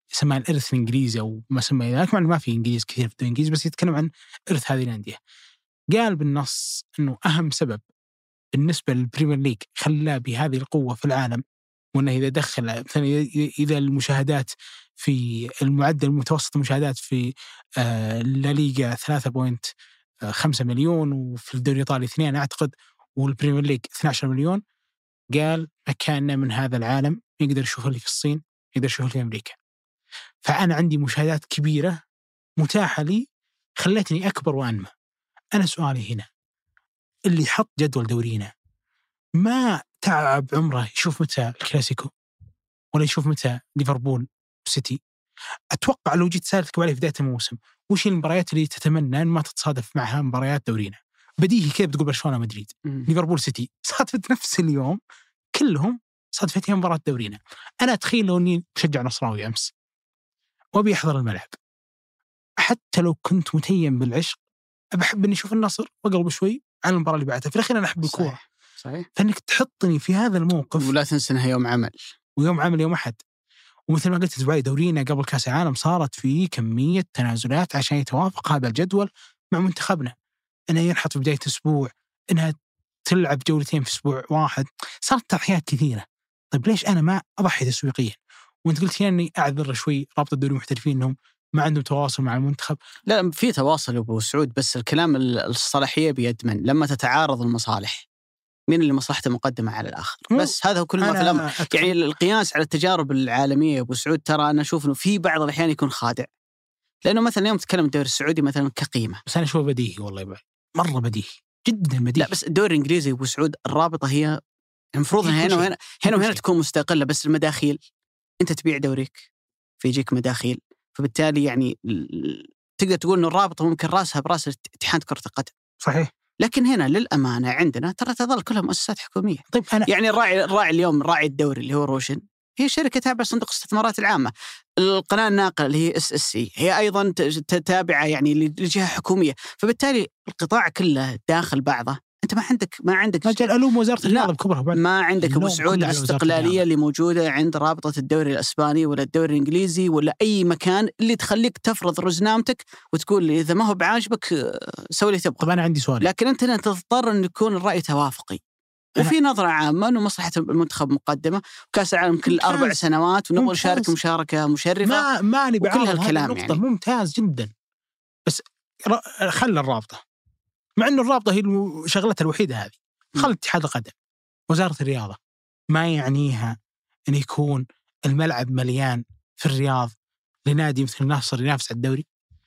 يسمى الإرث الإنجليزي أو ما سمى ذلك، مع ما في إنجليز كثير في الدوري الإنجليزي، بس يتكلم عن إرث هذه الأندية. قال بالنص أنه أهم سبب بالنسبة للبريمير ليج خلاه بهذه القوة في العالم، وأنه إذا دخل مثلا إذا المشاهدات في المعدل المتوسط المشاهدات في لا ليغا ثلاثة فاصلة خمسة مليون، وفي الدوري الإيطالي اثنين أعتقد، والبريمير ليج اثني عشر مليون. قال مكاننا من هذا العالم يقدر يشوف اللي في الصين، يقدر يشوف اللي في أمريكا. فأنا عندي مشاهدات كبيرة متاحة لي خلتني أكبر وأنمى. أنا سؤالي هنا، اللي حط جدول دورينا ما تعب عمره يشوف متى الكلاسيكو ولا يشوف متى ليفربول سيتي؟ أتوقع لو جيت سألتك عليه في بداية الموسم وش المباريات اللي تتمنى أن ما تتصادف معها مباريات دورينا، بديهي كيف بتقول برشلونة مدريد ليفربول سيتي، صادفت نفس اليوم كلهم صادفتها مباراة دورينا. أنا أتخيل لو أني مشجع نصراوي أمس وأبي أحضر الملعب، حتى لو كنت متيم بالعشق أبحب أني أشوف النصر وأقلب شوي عن المباراة اللي بعدها. في الأخير أنا أحب الكورة، صحيح. فإنك تحطني في هذا الموقف، ولا تنسى أنها يوم عمل ويوم عمل يوم أحد. ومثل ما قلت أسبوعي دورينا قبل كأس العالم صارت فيه كمية تنازلات عشان يتوافق هذا الجدول مع منتخبنا، أنها ينحط في بداية أسبوع، أنها تلعب جولتين في أسبوع واحد، صارت تضحيات كثيرة. طيب ليش أنا ما أضحي تسويقيا؟ وأنت قلت أني أعذر شوي رابطة الدوري المحترفين أنهم ما عندهم تواصل مع المنتخب. لا، في تواصل أبو سعود، بس الكلام الصلاحية بيد من لما تتعارض المصالح، مين اللي مصلحته مقدمة على الآخر؟ بس هذا هو كل ما في الأمر. يعني القياس على التجارب العالمية يا أبو سعود، ترى أنا أشوف إنه في بعض الأحيان يكون خادع، لأنه مثلا يوم تتكلم الدوري السعودي مثلا كقيمة، بس أنا أشوفه بديهي، والله يبقى مرة بديهي جدا بديهي. لا بس الدوري الإنجليزي أبو سعود الرابطة هي المفروض هنا وهنا هنا وهنا تكون مستقلة، بس المداخيل أنت تبيع دوريك فيجيك مداخيل، فبالتالي يعني تقدر تقول إنه الرابطة ممكن راسها براس اتحاد كرة القدم. صحيح. لكن هنا للأمانة عندنا ترى تظل كلها مؤسسات حكومية. طيب أنا يعني الراعي الراعي اليوم راعي الدوري اللي هو روشن هي شركة تابعة صندوق الاستثمارات العامة. القناة الناقلة اللي هي اس اس سي هي أيضا تابعة يعني لجهة حكومية، فبالتالي القطاع كله داخل بعضه. أنت ما عندك ما عندك مجال ألوم وزارة الرياضة بكبرها، ما عندك أبو سعود الاستقلالية اللي موجودة عند رابطة الدوري الإسباني ولا الدوري الإنجليزي ولا أي مكان اللي تخليك تفرض رزنامتك وتقول إذا ما هو بعاجبك سوي اللي تبغى. طب أنا عندي سؤال، لكن أنت تضطر أن يكون الرأي توافقي وفي نظرة عامة أنه مصلحة المنتخب مقدمة، وكأس العالم كل ممتاز. أربع سنوات ونبغى نشارك مشاركة مشرفة، ما ما نبي كل هالكلام يعني ممتاز جدا. بس خل الرابطة، مع أنه الرابطة هي شغلتها الوحيدة هذه، خل اتحاد القدم وزارة الرياضة، ما يعنيها أن يكون الملعب مليان في الرياض لنادي مثل النصر ينافس على الدوري،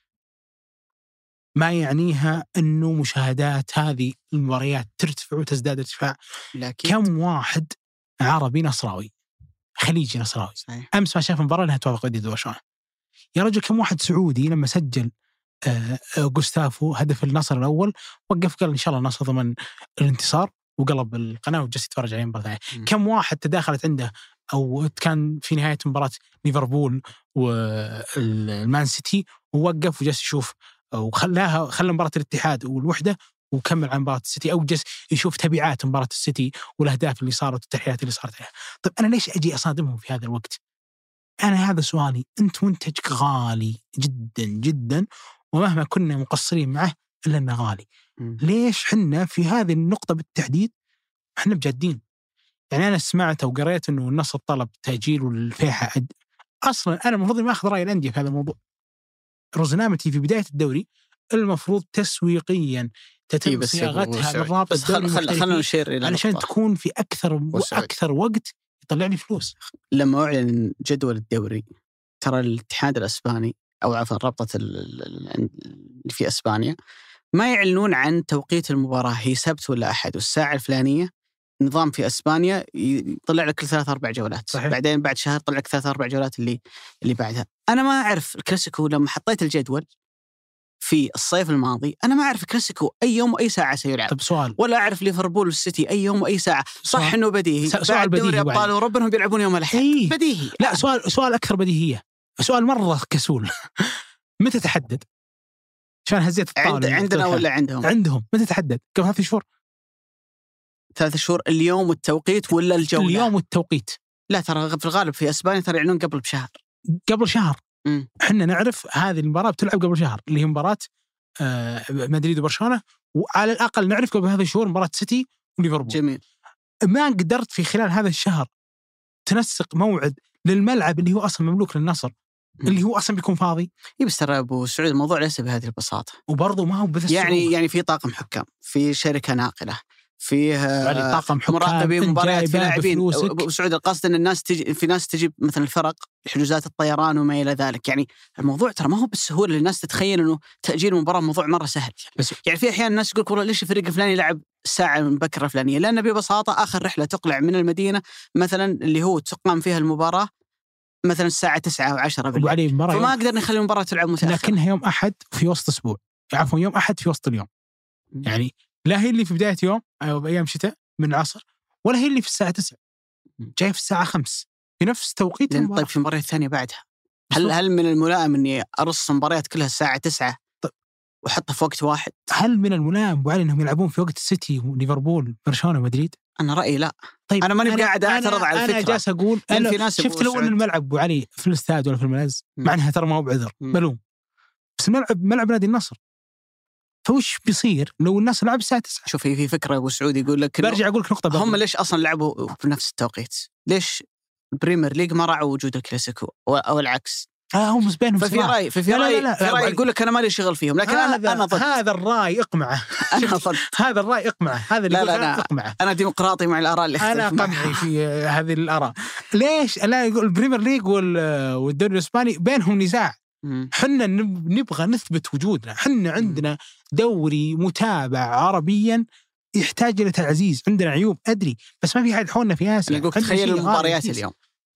ما يعنيها أنه مشاهدات هذه المباريات ترتفع وتزداد ارتفاع. لكن كم واحد عربي نصراوي خليجي نصراوي صحيح. أمس ما شاف مباراة لها توافق ودي برشلونة يا رجل؟ كم واحد سعودي لما سجل آه غوستافو هدف النصر الأول وقف قال إن شاء الله النصر ضمن الانتصار وقلب القناة وجلس يتفرج عليه مباراة. كم واحد تداخلت عنده أو كان في نهاية مباراة ليفربول والمان سيتي ووقف وجلس يشوف وخلاها خلى مباراة الاتحاد والوحدة وكمل عن مباراة السيتي، أو جلس يشوف تبعات مباراة السيتي والأهداف اللي صارت والتحيات اللي صارت عليها. طيب أنا ليش أجي أصادمهم في هذا الوقت؟ أنا هذا سؤالي. أنت منتج غالي جدا جدا ومهما كنا مقصرين معه إلا أنه غالي. م. ليش حنا في هذه النقطة بالتحديد حنا بجادين؟ يعني أنا سمعت أو قريت أنه النصر طلب تأجيل والفيحة أد... أصلا أنا المفروض ما أخذ رأي الأندية في هذا الموضوع. رزنامتي في بداية الدوري المفروض تسويقيا تتم صياغتها للرابطة الدوري خلنا نشير إلى علشان نقطة. تكون في أكثر وأكثر وقت يطلع لي فلوس. لما أعلن جدول الدوري ترى الاتحاد الأسباني أو عفوا رابطة اللي في أسبانيا ما يعلنون عن توقيت المباراة هي سبت ولا أحد والساعة الفلانية. نظام في أسبانيا يطلع لك كل ثلاث أربع جولات. صحيح. بعدين بعد شهر طلع لك ثلاث أربع جولات اللي اللي بعدها. أنا ما أعرف الكلاسيكو لما حطيت الجدول في الصيف الماضي أنا ما أعرف الكلاسيكو أي يوم وأي ساعة سيلعب. طب سؤال، ولا أعرف ليفربول والسيتي أي يوم وأي ساعة. صح إنه بديهي بعد دوري أبطال أوروبا إنهم بيلعبون يوم الأحد. إيه؟ بديهي. لا سؤال سؤال أكثر بديهية، سؤال مرة كسول. متى تحدد؟ عشان هزيت الطاولة. عند عندنا ولا عندهم؟ عندهم. متى تحدد؟ قبل ثلاث شهور. ثلاث شهور اليوم والتوقيت ولا الجولة؟ اليوم والتوقيت. لا ترى في الغالب في أسبانيا ترى يعلنون قبل بشهر. قبل شهر مم. احنا نعرف هذه المباراة بتلعب قبل شهر اللي هي مباراة آه مدريد وبرشلونة، وعلى الأقل نعرف قبل هذا الشهور مباراة سيتي وليفربول. جميل. ما قدرت في خلال هذا الشهر تنسق موعد للملعب اللي هو أصلا مملوك للنصر مم. اللي هو أصلا بيكون فاضي. إيه بس ترى أبو سعود الموضوع ليس بهذه البساطة، وبرضه ما هو بس يعني يعني في طاقم حكام، في شركة ناقلة، فيه طاقم حكام، مراقبين مباريات، في لاعبين. بفلوسك. أبو سعود القصد أن الناس تجي، في ناس تجيب مثلا الفرق حجوزات الطيران وما إلى ذلك. يعني الموضوع ترى ما هو بالسهولة اللي الناس تتخيل إنه تأجيل المباراة موضوع مرة سهل. بس يعني في أحيان الناس يقول والله ليش الفريق الفلاني لعب الساعة من بكرة الفلانية؟ لأن ببساطة آخر رحلة تقلع من المدينة مثلا اللي هو تقام فيها المباراة مثلا الساعة تسعة أو عشرة بالليل، فما أقدر نخلي المباراة تلعب متأخر. لكنها يوم أحد في وسط أسبوع، عفوا يوم أحد في وسط اليوم. يعني لا هي اللي في بداية يوم أو بأيام شتاء من العصر، ولا هي اللي في الساعة تسعة، جاي في الساعة خمس في نفس توقيت المباراة. طيب في المباراة الثانية بعدها هل هل من الملائم إني أرص مباريات كلها الساعة تسعة طيب وحطها في وقت واحد؟ هل من الملائم وعلي إنهم يلعبون في وقت السيتي وليفربول برشلونة ومدريد؟ أنا رأيي لا. طيب أنا ماني قاعد أعترض على الفكرة. أنا جالس أقول أنا في ناس شفت لو أن الملعب وعلي في الاستاد ولا في الملاز مع أنها ترى ما هو بعذر بلوم، بس الملعب ملعب نادي النصر، فوش بيصير لو الناس لعب الساعة تسعة؟ شوف في فكرة أبو سعود يقول لك برجع أقول لك نقطة هم بقى. ليش أصلا لعبوا بنفس التوقيت؟ ليش البريمير ليج ما راعوا وجود الكلاسيكو أو العكس؟ آه هم بينهم ففي رأي في لا رأي لا لا في رأي يقول لك أنا مالي شغل فيهم، لكن هذا أنا أنا ضد هذا الرأي اقمعه. أنا ضد هذا الرأي اقمعه. هذا اللي لا لا أنا أنا اقمعه. أنا ديمقراطي مع الآراء اللي أنا قمعي في هذه الآراء. ليش لا يقول البريمير ليج والدوري الإسباني بينهم نزاع؟ حنا نبغى نثبت وجودنا، حنا عندنا دوري متابع عربيا يحتاج إلى تعزيز، عندنا عيوب أدري بس ما في أحد حولنا في آسيا. يقول تخيل المباريات اليوم،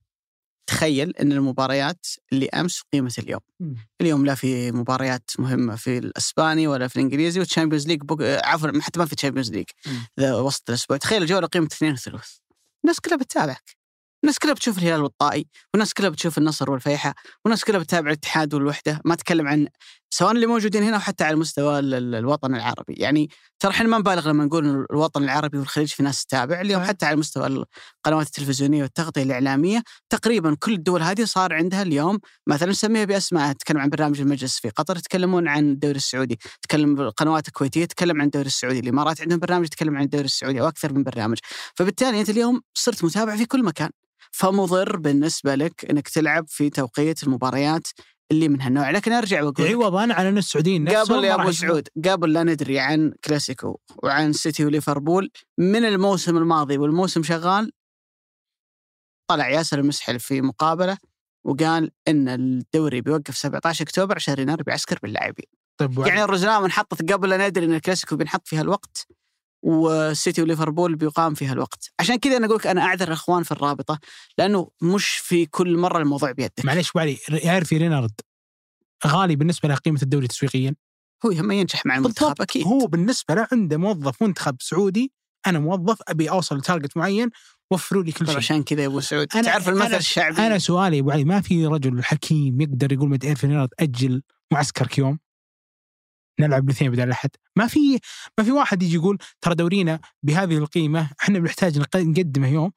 تخيل أن المباريات اللي أمس قيمة اليوم م. اليوم لا في مباريات مهمة في الأسباني ولا في الإنجليزي، والتشامبيونز ليج بق... عفوا حتى ما في تشامبيونز ليج ذا وسط الأسبوع. تخيل الجولة قيمة اثنين وثلث، الناس كلها بتتابعك، الناس كلها بتشوف الهلال والطائي، والناس كلها بتشوف النصر والفيحة، والناس كلها بتتابع الاتحاد والوحدة. ما أتكلم عن سواء اللي موجودين هنا وحتى على مستوى الوطن العربي. يعني ترى احنا ما نبالغ لما نقول الوطن العربي والخليج في ناس تتابع اليوم. حتى على مستوى القنوات التلفزيونية والتغطية الإعلامية تقريبا كل الدول هذه صار عندها اليوم مثلا نسميها بأسماء. تكلم عن برنامج المجلس في قطر، تكلمون عن الدوري السعودي، تكلم القنوات الكويتية تكلم عن الدوري السعودي، الإمارات عندهم برنامج تكلم عن الدوري السعودي أو أكثر من برنامج. فبالتالي أنت اليوم صرت متابع في كل مكان، فمضر بالنسبة لك أنك تلعب في توقيت المباريات اللي من هالنوع. لكن أرجع وأقول عوضاً على أن السعوديين قبل يا أبو سعود قبل لا ندري عن كلاسيكو وعن سيتي وليفربول من الموسم الماضي والموسم شغال، طلع ياسر المسحل في مقابلة وقال إن الدوري بيوقف سبعة عشر أكتوبر عشان رينار بيعسكر باللاعبين. طيب يعني الرزنامة انحطت قبل لا ندري إن الكلاسيكو بينحط فيها الوقت والسيتي وليفربول بيقام فيها الوقت. عشان كذا أنا أقولك أنا أعذر الأخوان في الرابطة، لأنه مش في كل مرة الموضوع بيدك. معليش وعلي، يعرف رينارد غالي بالنسبة له قيمة الدوري تسويقيا، هو هم ينجح مع المنتخب أكيد. هو بالنسبة له عنده موظف منتخب سعودي، أنا موظف أبي أوصل لتارجت معين وفروا لي كل شيء. عشان كذا يا أبو سعود أنا تعرف المثل أنا الشعبي. أنا سؤالي أبو علي، ما في رجل حكيم يقدر يقول مد إير رينارد أجل معسكرك يوم نلعب الاثنين بدل الأحد. ما في ما في واحد يجي يقول ترى دورينا بهذه القيمة احنا بنحتاج نقدمه يوم.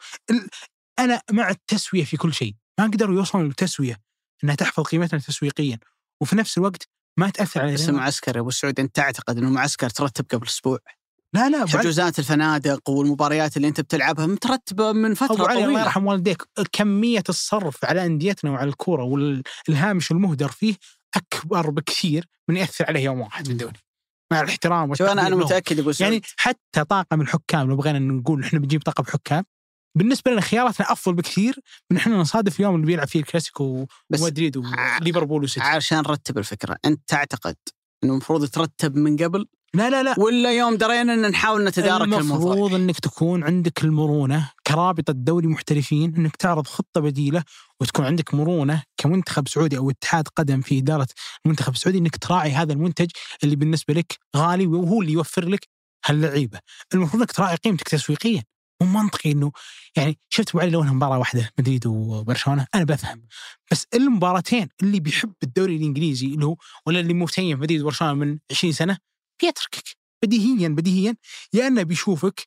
أنا مع التسوية في كل شيء، ما قدروا يوصلوا للتسوية أنها تحفظ قيمتنا تسويقيا وفي نفس الوقت ما تأثر على اسم معسكر يا أبو سعود. أنت تعتقد أنه معسكر ترتب قبل أسبوع؟ لا لا حجوزات الفنادق والمباريات اللي أنت بتلعبها مترتبة من فترة طويلة. الله يرحم والديك، كمية الصرف على أنديتنا وعلى الكورة والهامش المهدر فيه أكبر بكثير من يأثر عليه يوم واحد في الدوري، مع الاحترام. شو أنا أنا متأكد أبو سعود يعني حتى طاقم الحكام لو بغينا نقول إحنا بنجيب طاقم حكام بالنسبة لنا خياراتنا أفضل بكثير من إحنا نصادف اليوم اللي بيلعب فيه الكلاسيكو ومدريد وليفربول وسيتي. عشان نرتب الفكرة، أنت تعتقد إنه المفروض يترتب من قبل؟ لا لا لا، ولا يوم درينا إن نحاول نتدارك الموضوع؟ المفروض إنك تكون عندك المرونة كرابطة دوري محترفين، إنك تعرض خطة بديلة وتكون عندك مرونة كمنتخب سعودي أو اتحاد قدم في إدارة المنتخب السعودي، إنك تراعي هذا المنتج اللي بالنسبة لك غالي وهو اللي يوفر لك هاللعيبة. المفروض إنك تراعي قيمتك تسويقيا. مو منطقي إنه يعني شفت أبو علي لو إنها مباراة واحدة مدريد وبرشلونة أنا بفهم، بس المباراتين اللي بيحب الدوري الإنجليزي اللي هو ولا اللي متيم مدريد وبرشلونة من عشرين سنة بيتركك بديهيا بديهيا، يا أنه بيشوفك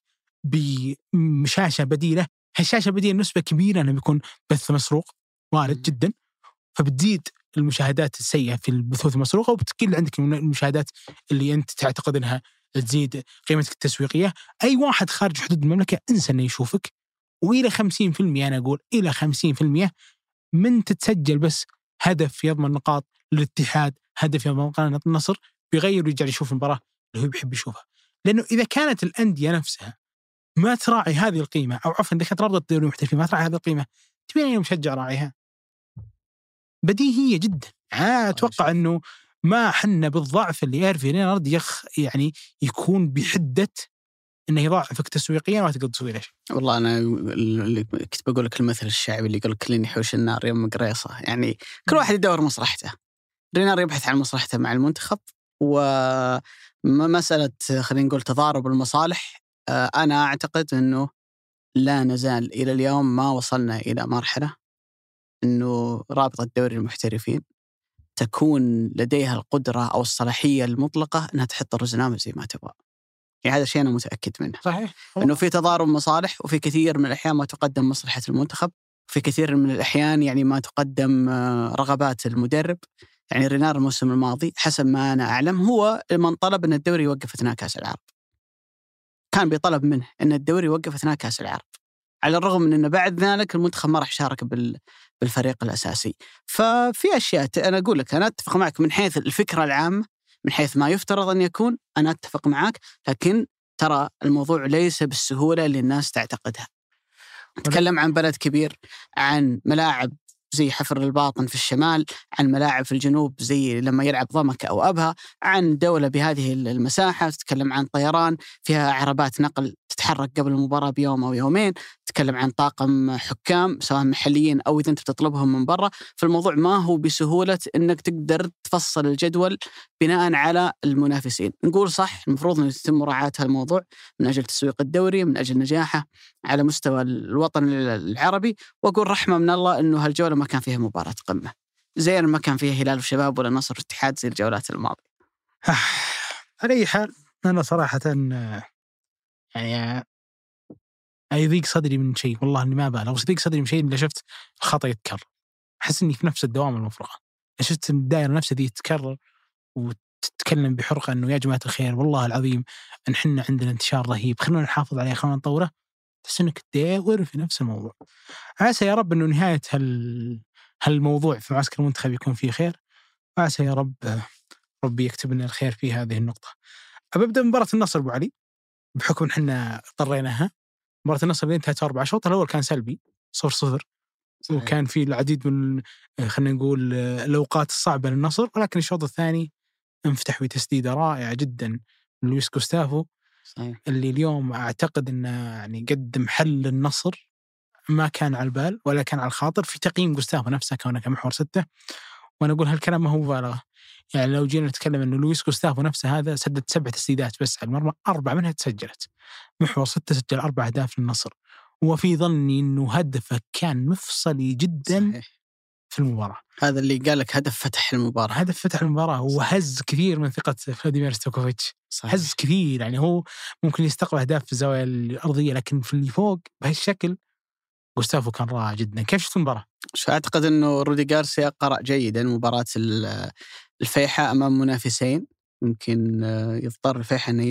بشاشة بديلة. هالشاشة بديلة نسبة كبيرة أنه بيكون بث مسروق وارد جدا، فبتزيد المشاهدات السيئة في البثوث المسروقة، وبتقل عندك المشاهدات اللي أنت تعتقد أنها تزيد قيمتك التسويقية. أي واحد خارج حدود المملكة انسى أنه يشوفك، وإلى خمسين في المئة أنا أقول إلى خمسين في المئة من تتسجل بس هدف يضمن نقاط للاتحاد، هدف يضمن قناة النصر، بيغير ويرجع يشوف المباراة اللي هو بيحب يشوفها. لأنه إذا كانت الأندية نفسها ما تراعي هذه القيمة، أو عفوا إذا كانت رابطة الدوري المحترفين ما تراعي هذه القيمة، تبين أي مشجع راعيها؟ بديهية جدا. أنا أتوقع أنه ما حنا بالضعف اللي يعرف رينارد يخ يعني يكون بحدة إنه يضاعفك تسويقيا وما تقدر تسوي ليش. والله أنا اللي كنت بقول لك المثل الشعبي اللي يقول كلين يحوش النار يوم قريصة، يعني كل واحد يدور مصلحته. رينار يبحث عن مصلحته مع المنتخب، ومسألة خلينا نقول تضارب المصالح. أنا أعتقد أنه لا نزال إلى اليوم ما وصلنا إلى مرحلة أنه رابطة دوري المحترفين تكون لديها القدرة أو الصلاحية المطلقة أنها تحط الرزنامة زي ما تبغى. يعني هذا الشيء أنا متأكد منه. صحيح. أنه في تضارب مصالح، وفي كثير من الأحيان ما تقدم مصلحة المنتخب، وفي كثير من الأحيان يعني ما تقدم رغبات المدرب. يعني رينار الموسم الماضي حسب ما أنا أعلم هو من طلب أن الدوري يوقف أثناء كأس العرب، كان بيطلب منه أن الدوري يوقف أثناء كأس العرب، على الرغم من أنه بعد ذلك المنتخب ما راح يشارك بالفريق الأساسي. ففي أشياء أنا أقول لك أنا أتفق معك من حيث الفكرة العامة، من حيث ما يفترض أن يكون أنا أتفق معك، لكن ترى الموضوع ليس بالسهولة اللي الناس تعتقدها. نتكلم عن بلد كبير، عن ملاعب زي حفر الباطن في الشمال، عن ملاعب في الجنوب زي لما يلعب ضمك أو أبها، عن دولة بهذه المساحة، تتكلم عن طيران فيها عربات نقل تتحرك قبل المباراة بيوم أو يومين، تتكلم عن طاقم حكام سواء محليين أو إذا أنت بتطلبهم من برا. فالموضوع ما هو بسهولة إنك تقدر تفصل الجدول بناء على المنافسين. نقول صح المفروض أن يتم مراعاة هالموضوع من أجل تسويق الدوري، من أجل نجاحه على مستوى الوطن العربي. وأقول رحمة من الله إنه هالجولة ما كان فيها مباراة قمة، زي ما كان فيها هلال وشباب ولا نصر والاتحاد زي الجولات الماضية. على أي حال أنا صراحة يعني يضيق صدري من شيء، والله إني ما بالغ، بس يضيق صدري من شيء اللي شفت الخطأ يتكرر. أحس إني في نفس الدوام المفرغة، شفت الدائرة نفسها دي تتكرر وتتكلم بحرقة إنه يا جماعة الخير والله العظيم إن حنا عندنا انتشار رهيب، خلونا نحافظ عليه، خلونا نطوره. تحس إنك تدور في نفس الموضوع. عسى يا رب إنه نهاية هال هالموضوع في معسكر المنتخب يكون فيه خير، وعسى يا رب ربي يكتب لنا الخير في هذه النقطة. أبدأ مباراة النصر أبو علي، بحكم إن حنا اضطريناها. مباراة النصر اللي انتهت أربعة، الشوط الأول كان سلبي صفر صفر، وكان في العديد من خلينا نقول الأوقات الصعبة للنصر، ولكن الشوط الثاني انفتح بتسديدة رائعة جدا من لويس جوستافو. صحيح. اللي اليوم أعتقد أنه يعني قدم حل النصر ما كان على البال ولا كان على الخاطر في تقييم جوستافو نفسه كونه كمحور ستة. وأنا أقول هالكلام ما هو مبالغة، يعني لو جينا نتكلم أنه لويس جوستافو نفسه هذا سدد سبع تسديدات بس على المرمى، أربع منها تسجلت. محور ستة سجل أربع أهداف للنصر، وفي ظني أنه هدفه كان مفصلي جدا. صحيح. في المباراة هذا اللي قال لك هدف فتح المباراة، هدف فتح المباراة، وهز كثير من ثقة فلاديمير ستوكوفيتش. صحيح. هز كثير، يعني هو ممكن يستقبل أهداف في الزاوية الأرضية، لكن في اللي فوق بهالشكل جوستافو كان رائع جدا. كيف شفت المباراة؟ شو أعتقد أنه رودي غارسيا قرأ جيدا مباراة الفيحة أمام منافسين. يمكن يضطر الفيحة أنه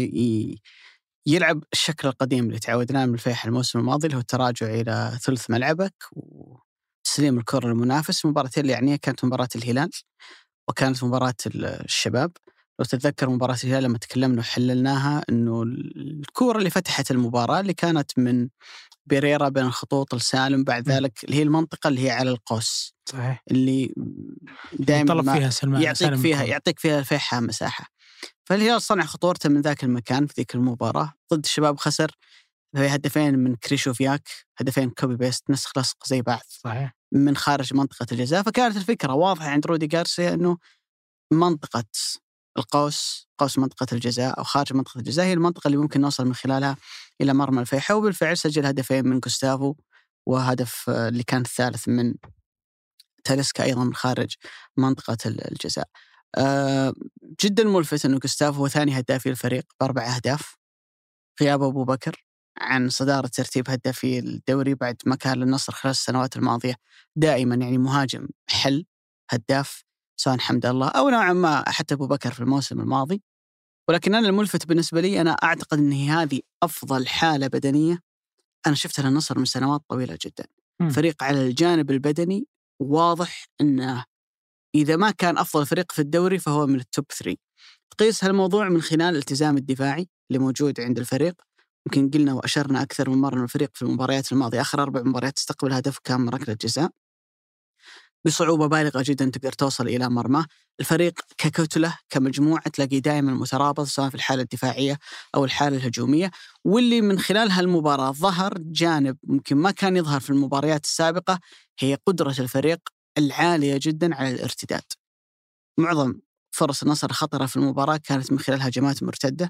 يلعب الشكل القديم اللي تعودنا من الفيحة الموسم الماضي، اللي هو التراجع إلى ثلث ملعبك وتسليم الكرة للمنافس. المباراتين اللي يعني كانت مباراة الهلال وكانت مباراة الشباب. لو تتذكر مباراة الهلال لما تكلمنا وحللناها أنه الكرة اللي فتحت المباراة اللي كانت من بيريرا بين الخطوط السالم، بعد ذلك اللي هي المنطقة اللي هي على القوس. صحيح. اللي دائما فيها سلمان يعطيك سالم فيها الكرة. يعطيك فيها الفيحة مساحة. فالهلال صنع خطورته من ذاك المكان في ذيك المباراة. ضد الشباب خسر هدفين من كريشوفياك، هدفين كوبي بيست نسخ لصق زي بعض. صحيح. من خارج منطقة الجزاء. فكانت الفكرة واضحة عند رودي غارسيا أنه منطقة القوس، قوس منطقة الجزاء أو خارج منطقة الجزاء، هي المنطقة اللي ممكن نوصل من خلالها إلى مرمى الفيحة. وبالفعل سجل هدفين من جوستافو، وهدف اللي كان الثالث من تاليسكا أيضا من خارج منطقة الجزاء. أه جدا ملفت أنه جوستافو هو ثاني هدافي الفريق بأربع أهداف، غياب أبو بكر عن صدارة ترتيب هدافي الدوري بعد ما كان للنصر خلال السنوات الماضية دائما يعني مهاجم حل هداف سواء حمد الله أو نوعا ما حتى أبو بكر في الموسم الماضي. ولكن أنا الملفت بالنسبة لي أنا أعتقد أن هذه أفضل حالة بدنية أنا شفتها للنصر من سنوات طويلة جدا. م. فريق على الجانب البدني واضح أنه إذا ما كان أفضل فريق في الدوري فهو من التوب ثري. تقيس هالموضوع من خلال الالتزام الدفاعي اللي موجود عند الفريق. يمكن قلنا وأشرنا أكثر من مرة أن الفريق في المباريات الماضية آخر أربع مباريات استقبل هدف كان من ركلة جزاء بصعوبة بالغة جدا تقدر توصل إلى مرمى. الفريق ككتلة كمجموعة تلاقي دائما مترابط سواء في الحالة الدفاعية أو الحالة الهجومية، واللي من خلال هالمباراة ظهر جانب ممكن ما كان يظهر في المباريات السابقة، هي قدرة الفريق العالية جدا على الارتداد. معظم فرص النصر خطرة في المباراة كانت من خلال هجمات مرتدة.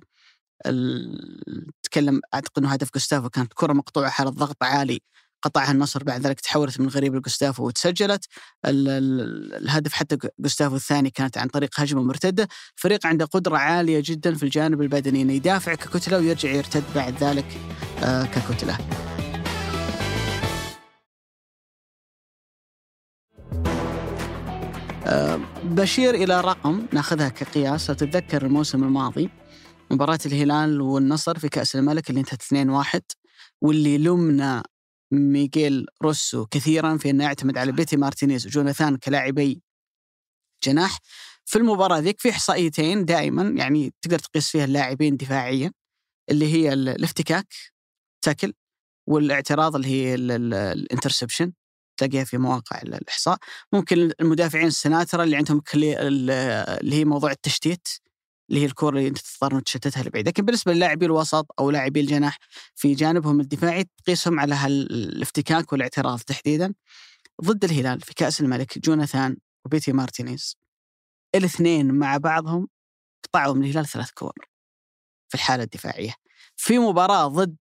تكلم أعتقد أنه هدف جوستافو كانت كرة مقطوعة حالة ضغط عالي قطعها النصر، بعد ذلك تحولت من غريب لجوستافو وتسجلت. الهدف حتى جوستافو الثاني كانت عن طريق هجمة مرتدة. فريق عنده قدرة عالية جدا في الجانب البدني إنه يدافع ككتلة ويرجع يرتد بعد ذلك ككتلة. بشير إلى رقم ناخذها كقياس. تتذكر الموسم الماضي مباراة الهلال والنصر في كأس الملك اللي انتهت اثنين واحد، واللي لمنا ميغيل روسو كثيرا في أنه يعتمد على بيتي مارتينيز وجوناثان كلاعبي جناح. في المباراة ذيك في إحصائيتين دائما يعني تقدر تقيس فيها اللاعبين دفاعيا، اللي هي الافتكاك تاكل والاعتراض اللي هي الانترسبشن تلاقيها في مواقع الإحصاء. ممكن المدافعين السناترة اللي عندهم اللي هي موضوع التشتيت اللي هي الكرة اللي أنت تضطر تشتتها لبعيد. لكن بالنسبة للاعبي الوسط أو لاعبي الجناح في جانبهم الدفاعي تقيسهم على هالافتكاك والاعتراض تحديدا. ضد الهلال في كأس الملك جوناثان وبيتي مارتينيز الاثنين مع بعضهم قطعوا من الهلال ثلاث كور في الحالة الدفاعية. في مباراة ضد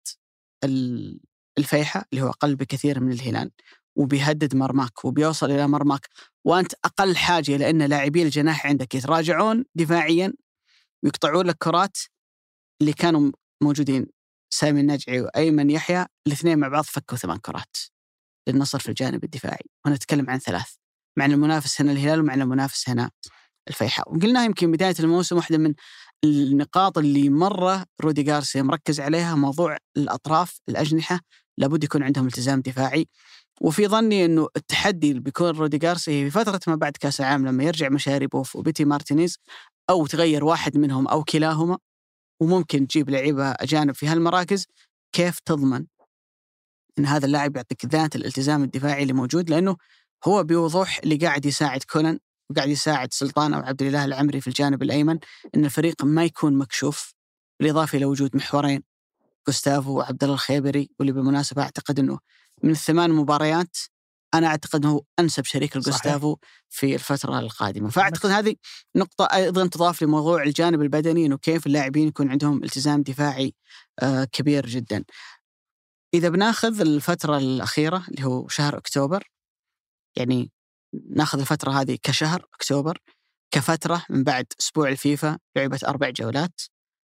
الفيحة اللي هو أقل بكثير من الهلال وبيهدد مرماك وبيوصل إلى مرماك، وأنت أقل حاجة لأن لاعبي الجناح عندك يتراجعون دفاعيا ويقطعون لك كرات. اللي كانوا موجودين سامي النجعي وأيمن يحيى الاثنين مع بعض فكوا ثمان كرات للنصر في الجانب الدفاعي، وأنا أتكلم عن ثلاث مع المنافس هنا الهلال ومع المنافس هنا الفيحة. وقلنا يمكن بداية الموسم واحدة من النقاط اللي مرة رودي غارسيا مركز عليها موضوع الأطراف الأجنحة لابد يكون عندهم التزام دفاعي. وفي ظني أنه التحدي اللي بيكون رودي غارسيا في فترة ما بعد كأس العالم لما يرجع مشاري بوف وبيتي مارتينيز أو تغير واحد منهم أو كلاهما وممكن تجيب لعيبة أجانب في هالمراكز، كيف تضمن أن هذا اللاعب يعطيك ذات الالتزام الدفاعي اللي موجود؟ لأنه هو بوضوح اللي قاعد يساعد كونان وقاعد يساعد سلطان أو عبد الله العمري في الجانب الأيمن إن الفريق ما يكون مكشوف، بالإضافة إلى وجود محورين جوستافو وعبد الله الخيبري، واللي بالمناسبة أعتقد أنه من الثمان مباريات أنا أعتقد أنه أنسب شريك الجوستافو في الفترة القادمة. فأعتقد هذه نقطة أيضا تضاف لموضوع الجانب البدني، إنه كيف اللاعبين يكون عندهم التزام دفاعي آه كبير جدا. إذا بناخذ الفترة الأخيرة اللي هو شهر أكتوبر، يعني ناخذ الفترة هذه كشهر أكتوبر كفترة من بعد أسبوع الفيفا لعبت أربع جولات،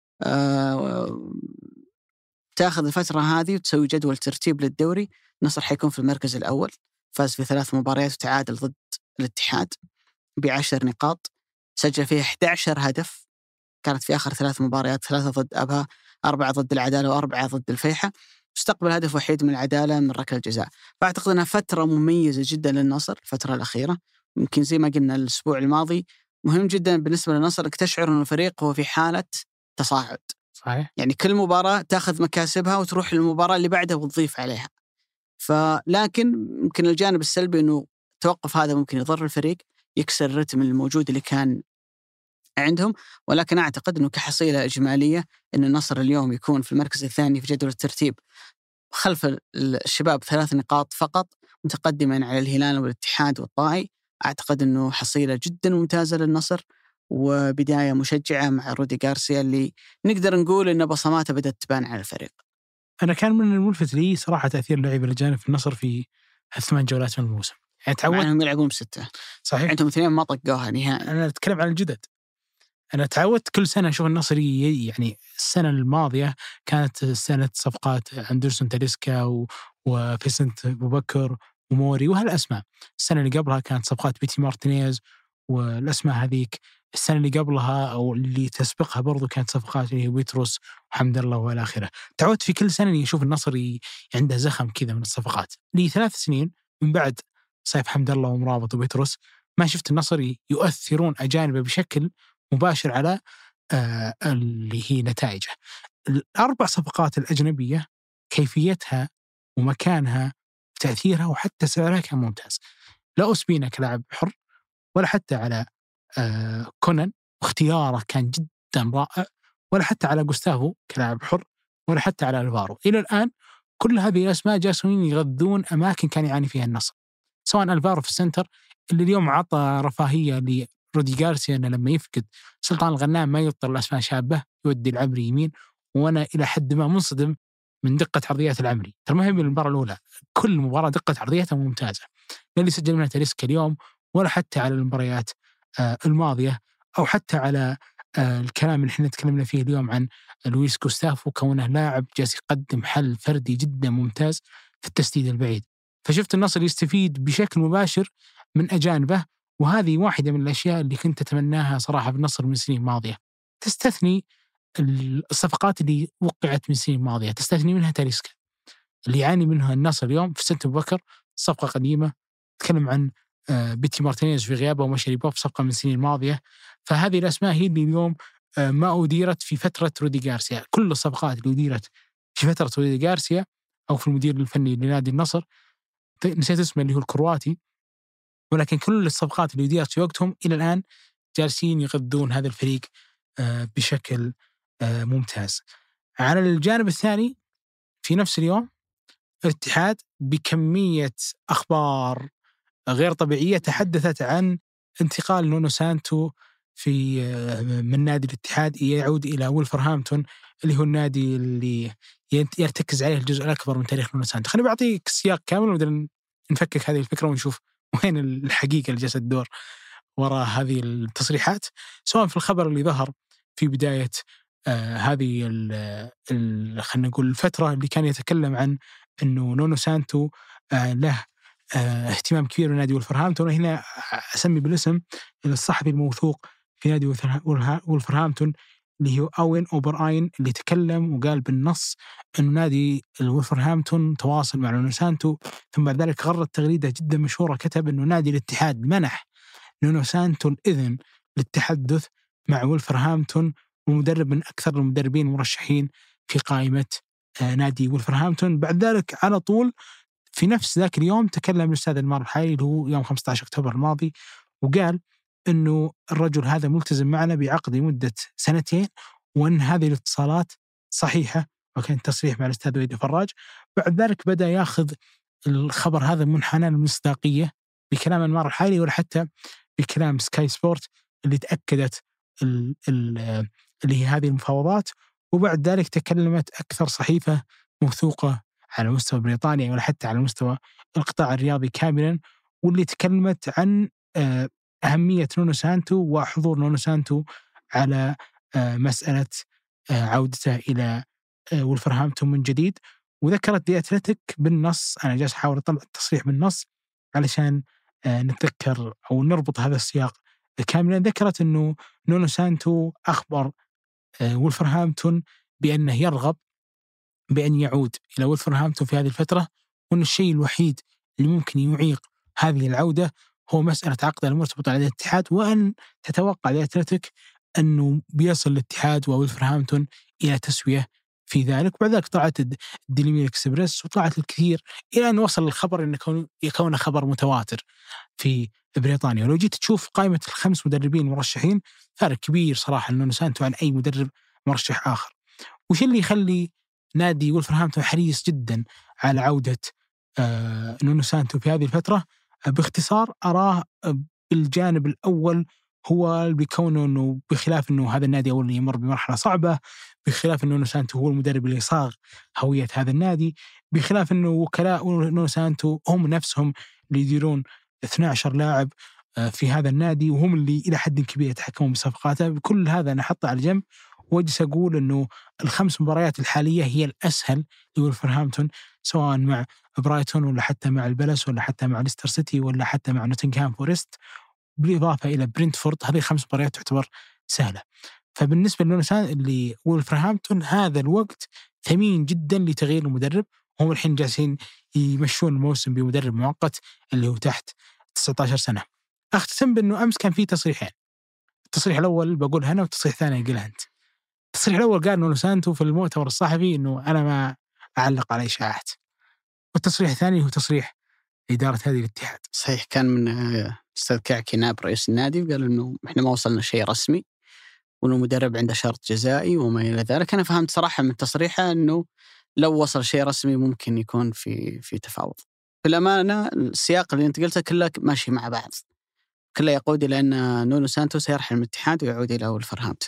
آه تأخذ الفترة هذه وتسوي جدول ترتيب للدوري. النصر حيكون في المركز الأول، فاز في ثلاث مباريات وتعادل ضد الاتحاد بعشر نقاط، سجل فيها إحدى عشر هدف، كانت في آخر ثلاث مباريات ثلاثة ضد أبها، أربعة ضد العدالة وأربعة ضد الفيحة، استقبل هدف وحيد من العدالة من ركلة الجزاء. فأعتقد أنها فترة مميزة جدا للنصر الفترة الأخيرة. يمكن زي ما قلنا الأسبوع الماضي مهم جدا بالنسبة للنصر أنك تشعر أن الفريق هو في حالة تصاعد. صحيح. يعني كل مباراة تأخذ مكاسبها وتروح للمباراة اللي بعدها وتضيف عليها. فلكن يمكن الجانب السلبي أنه توقف هذا ممكن يضر الفريق، يكسر الرتم الموجود اللي كان عندهم. ولكن أعتقد أنه كحصيلة إجمالية أن النصر اليوم يكون في المركز الثاني في جدول الترتيب خلف الشباب ثلاث نقاط فقط، متقدما على الهلال والاتحاد والطائي. أعتقد أنه حصيلة جدا ممتازة للنصر وبداية مشجعة مع رودي غارسيا اللي نقدر نقول أن بصماته بدأت تبان على الفريق. أنا كان من الملفت لي صراحة تأثير اللاعبين الأجانب في النصر في الثمان جولات من الموسم. يعني تعود أنهم يلعبون بستة. صحيح. عندهم اثنين ما طقوها نهائي. أنا أتكلم عن الجدد. أنا تعودت كل سنة أشوف النصري، يعني السنة الماضية كانت سنة صفقات أندرسون تاليسكا وفيسنت أبو بكر وموري وهالأسماء. السنة اللي قبلها كانت صفقات بيتي مارتينيز والأسماء هذيك. السنة اللي قبلها أو اللي تسبقها برضو كانت صفقات اللي هي بيتروس وحمد الله وإلى آخره. تعود في كل سنة إني أشوف النصر عنده زخم كذا من الصفقات. لي ثلاث سنين من بعد صيف حمد الله ومرابط وبيتروس ما شفت النصر يؤثرون أجانبه بشكل مباشر على آه اللي هي نتائجه. الأربع صفقات الأجنبية كيفيتها ومكانها وتأثيرها وحتى سعرها كان ممتاز. لا أسبينا كلاعب حر ولا حتى على آه كونان واختياره كان جدا رائع، ولا حتى على جوستافو كلاعب حر، ولا حتى على الفارو. إلى الآن كل هذه الأسماء جالسين يغذون أماكن كان يعاني فيها النصر، سواء الفارو في السنتر اللي اليوم عطى رفاهية لرودي غارسيا أنه لما يفقد سلطان الغنام ما يضطر الأسماء شابة يودي العمري يمين. وأنا إلى حد ما منصدم من دقة عرضيات العمري. ترى ما هي من المباراة الأولى، كل مباراة دقة عرضياتها ممتازة، لا اللي سجل منها تاليسكا اليوم ولا حتى على المباريات آه الماضية، أو حتى على آه الكلام اللي احنا تكلمنا فيه اليوم عن لويس جوستافو كونه لاعب جالس يقدم حل فردي جدا ممتاز في التسديد البعيد. فشفت النصر يستفيد بشكل مباشر من أجانبه، وهذه واحدة من الأشياء اللي كنت أتمناها صراحة بالنصر من سنين ماضية. تستثني الصفقات اللي وقعت من سنين ماضية، تستثني منها تاليسكا اللي يعاني منها النصر اليوم في سنت أبو بكر، صفقة قديمة. تكلم عن بيتي مارتينيز في غيابه ومشاري بوب، صفقة من سنين ماضية. فهذه الأسماء هي اللي اليوم ما أديرت في فترة رودي غارسيا. كل الصفقات اللي أديرت في فترة رودي غارسيا أو في المدير الفني لنادي النصر، نسيت اسمه اللي هو الكرواتي، ولكن كل الصفقات اللي أديرت في وقتهم إلى الآن جالسين يغذون هذا الفريق بشكل ممتاز. على الجانب الثاني في نفس اليوم الاتحاد بكمية أخبار غير طبيعية تحدثت عن انتقال نونو سانتو في من نادي الاتحاد يعود إلى وولفرهامبتون اللي هو النادي اللي يرتكز عليه الجزء الأكبر من تاريخ نونو سانتو. خليني بعطيك سياق كامل ونقدر نفكك هذه الفكرة ونشوف وين الحقيقة اللي جالسة تدور وراء هذه التصريحات، سواء في الخبر اللي ظهر في بداية آه هذه خلينا نقول الفترة اللي كان يتكلم عن أنه نونو سانتو آه له آه اهتمام كبير من نادي وولفرهامبتون. وهنا أسمي بالاسم الصحفي الموثوق في نادي وولفرهامبتون اللي هو أوين أوبراين، اللي تكلم وقال بالنص أنه نادي وولفرهامبتون تواصل مع نونو سانتو. ثم بعد ذلك غرد تغريدة جدا مشهورة كتب أنه نادي الاتحاد منح نونو سانتو الإذن للتحدث مع وولفرهامبتون، ومدرب من أكثر المدربين المرشحين في قائمة آه نادي وولفرهامبتون. بعد ذلك على طول في نفس ذاك اليوم تكلم الأستاذ أنمار الحايلي اللي هو يوم خمسة عشر أكتوبر الماضي، وقال أنه الرجل هذا ملتزم معنا بعقد لمدة سنتين، وأن هذه الاتصالات صحيحة، وكان تصريح مع الأستاذ ويدي فراج. بعد ذلك بدأ ياخذ الخبر هذا منحنى المصداقية بكلام أنمار الحايلي ولا حتى بكلام سكاي سبورت اللي تأكدت ال ال اللي هي هذه المفاوضات. وبعد ذلك تكلمت أكثر صحيفة موثوقة على مستوى بريطانيا ولا حتى على مستوى القطاع الرياضي كاملا، واللي تكلمت عن أهمية نونو سانتو وحضور نونو سانتو على مسألة عودته إلى وولفرهامبتون من جديد. وذكرت دي أتلتيك بالنص، أنا جالس أحاول أطلع التصريح بالنص علشان نتذكر أو نربط هذا السياق كاملا. ذكرت أنه نونو سانتو أخبر وولفرهامبتون بأنه يرغب بأن يعود إلى وولفرهامبتون في هذه الفترة، وأن الشيء الوحيد اللي ممكن يعيق هذه العودة هو مسألة عقد المرتبط على الاتحاد، وأن تتوقع الأتلتيك أنه بيصل الاتحاد وولفرهامبتون إلى تسوية في ذلك. وبعد ذلك طلعت الديلي ميل إكسبريس وطلعت الكثير إلى أن وصل الخبر أن يكون خبر متواتر في بريطانيا. ولو جيت تشوف قائمة الخمس مدربين مرشحين فارق كبير صراحة نونو سانتو عن أي مدرب مرشح آخر. وش اللي يخلي نادي وولفرهامبتون حريص جدا على عودة آه نونو سانتو في هذه الفترة؟ آه باختصار أراه بالجانب الأول هو بيكونه أنه بخلاف أنه هذا النادي أولا يمر بمرحلة صعبة، بخلاف أنه نونو سانتو هو المدرب اللي صاغ هوية هذا النادي، بخلاف أنه وكلاء نونو سانتو هم نفسهم اللي يديرون اثنا عشر لاعب في هذا النادي، وهم اللي إلى حد كبير يتحكمون بصفقاته. بكل هذا أنا أحطه على جنب واجلس أقول أنه الخمس مباريات الحالية هي الأسهل لولفرهامبتون، سواء مع برايتون ولا حتى مع البلس ولا حتى مع ليستر سيتي ولا حتى مع نوتنغهام فورست، بالإضافة إلى برينتفورد. هذه خمس مباريات تعتبر سهلة. فبالنسبة لولفرهامبتون هذا الوقت ثمين جدا لتغيير المدرب. هم الحين جالسين يمشون الموسم بمدرب مؤقت اللي هو تحت تسعة عشر سنة. أختتم بأنه أمس كان في تصريحين. التصريح الأول بقولها أنا والتصريح الثاني قلها أنت. التصريح الأول قال نونو سانتو في المؤتمر الصحفي أنه أنا ما أعلق على إشاعات، والتصريح الثاني هو تصريح إدارة هذه الاتحاد. صحيح، كان من أستاذ كعكي نائب رئيس النادي، وقال إنه إحنا ما وصلنا شيء رسمي وإنه مدرب عنده شرط جزائي وما إلى ذلك. أنا فهمت صراحة من تصريحه إنه لو وصل شيء رسمي ممكن يكون في في تفاوض. في الأمانة السياق اللي أنت قلته كله ماشي مع بعض، كله يقود إلى أن نونو سانتو سيرحل من الاتحاد ويعود إلى ولفرهامبتون.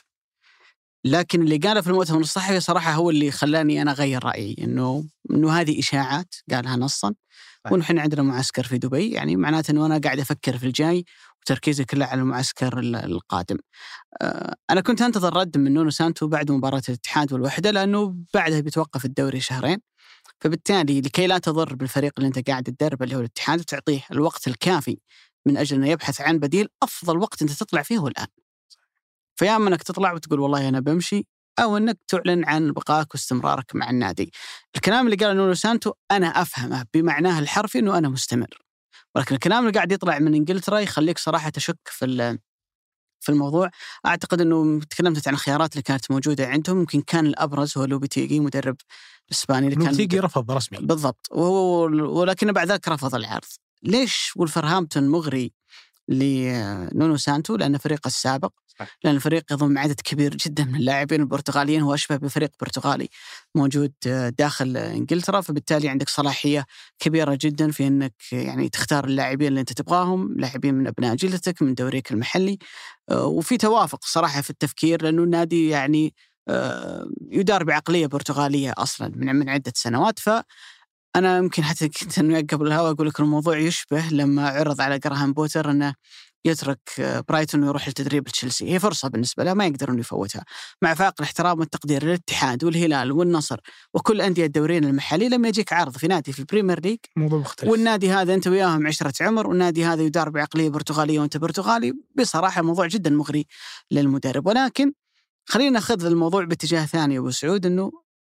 لكن اللي قاله في المؤتمر الصحفي صراحة هو اللي خلاني أنا أغير رأيي، إنه إنه هذه إشاعات قالها نصا، ونحن عندنا معسكر في دبي، يعني معناته إنه أنا قاعد أفكر في الجاي وتركيزي كله على المعسكر القادم. أنا كنت أنتظر رد من نونو سانتو بعد مباراة الاتحاد والوحدة، لأنه بعدها بيتوقف الدوري شهرين، فبالتالي لكي لا تضر بالفريق اللي أنت قاعد تدربه اللي هو الاتحاد وتعطيه الوقت الكافي من أجل أنه يبحث عن بديل، أفضل وقت أنت تطلع فيه هو الآن. فيا أما أنك تطلع وتقول والله أنا بمشي، أو أنك تعلن عن بقائك واستمرارك مع النادي. الكلام اللي قاله نونو سانتو أنا أفهمه بمعناه الحرفي أنه أنا مستمر، ولكن الكلام اللي قاعد يطلع من إنجلترا يخليك صراحة تشك في في الموضوع. أعتقد أنه تكلمت عن الخيارات اللي كانت موجودة عندهم، ممكن كان الأبرز هو لوبيتيغي مدرب إسباني اللي كان لوبيتيغي رفض رسمي بالضبط، ولكن بعد ذلك رفض العرض. ليش ولفرهامبتون مغري لنونو سانتو؟ لأن فريق السابق، لأن الفريق يضم عدد كبير جدا من اللاعبين البرتغاليين، هو أشبه بفريق برتغالي موجود داخل إنجلترا، فبالتالي عندك صلاحية كبيرة جدا في أنك يعني تختار اللاعبين اللي أنت تبغاهم، لاعبين من أبناء جيلتك من دوريك المحلي. وفي توافق صراحة في التفكير، لأنه النادي يعني يدار بعقلية برتغالية أصلا من من عدة سنوات. ف أنا يمكن حتى كنت أنه قبل الهوا أقول لك الموضوع يشبه لما عرض على جراهام بوتر أنه يترك برايتون ويروح لتدريب تشيلسي. هي فرصة بالنسبة له ما يقدرون يفوتها، مع فاق الاحترام والتقدير للاتحاد والهلال والنصر وكل أندية الدوريين المحلي. لما يجيك عرض في نادي في البريمير ليج موضوع مختلف، والنادي هذا أنت وياهم عشرة عمر، والنادي هذا يدار بعقلية برتغالية وأنت برتغالي، بصراحة موضوع جدا مغري للمدرب. ولكن خلينا نأخذ الموضوع باتجاه ثاني أبو سعود، أنه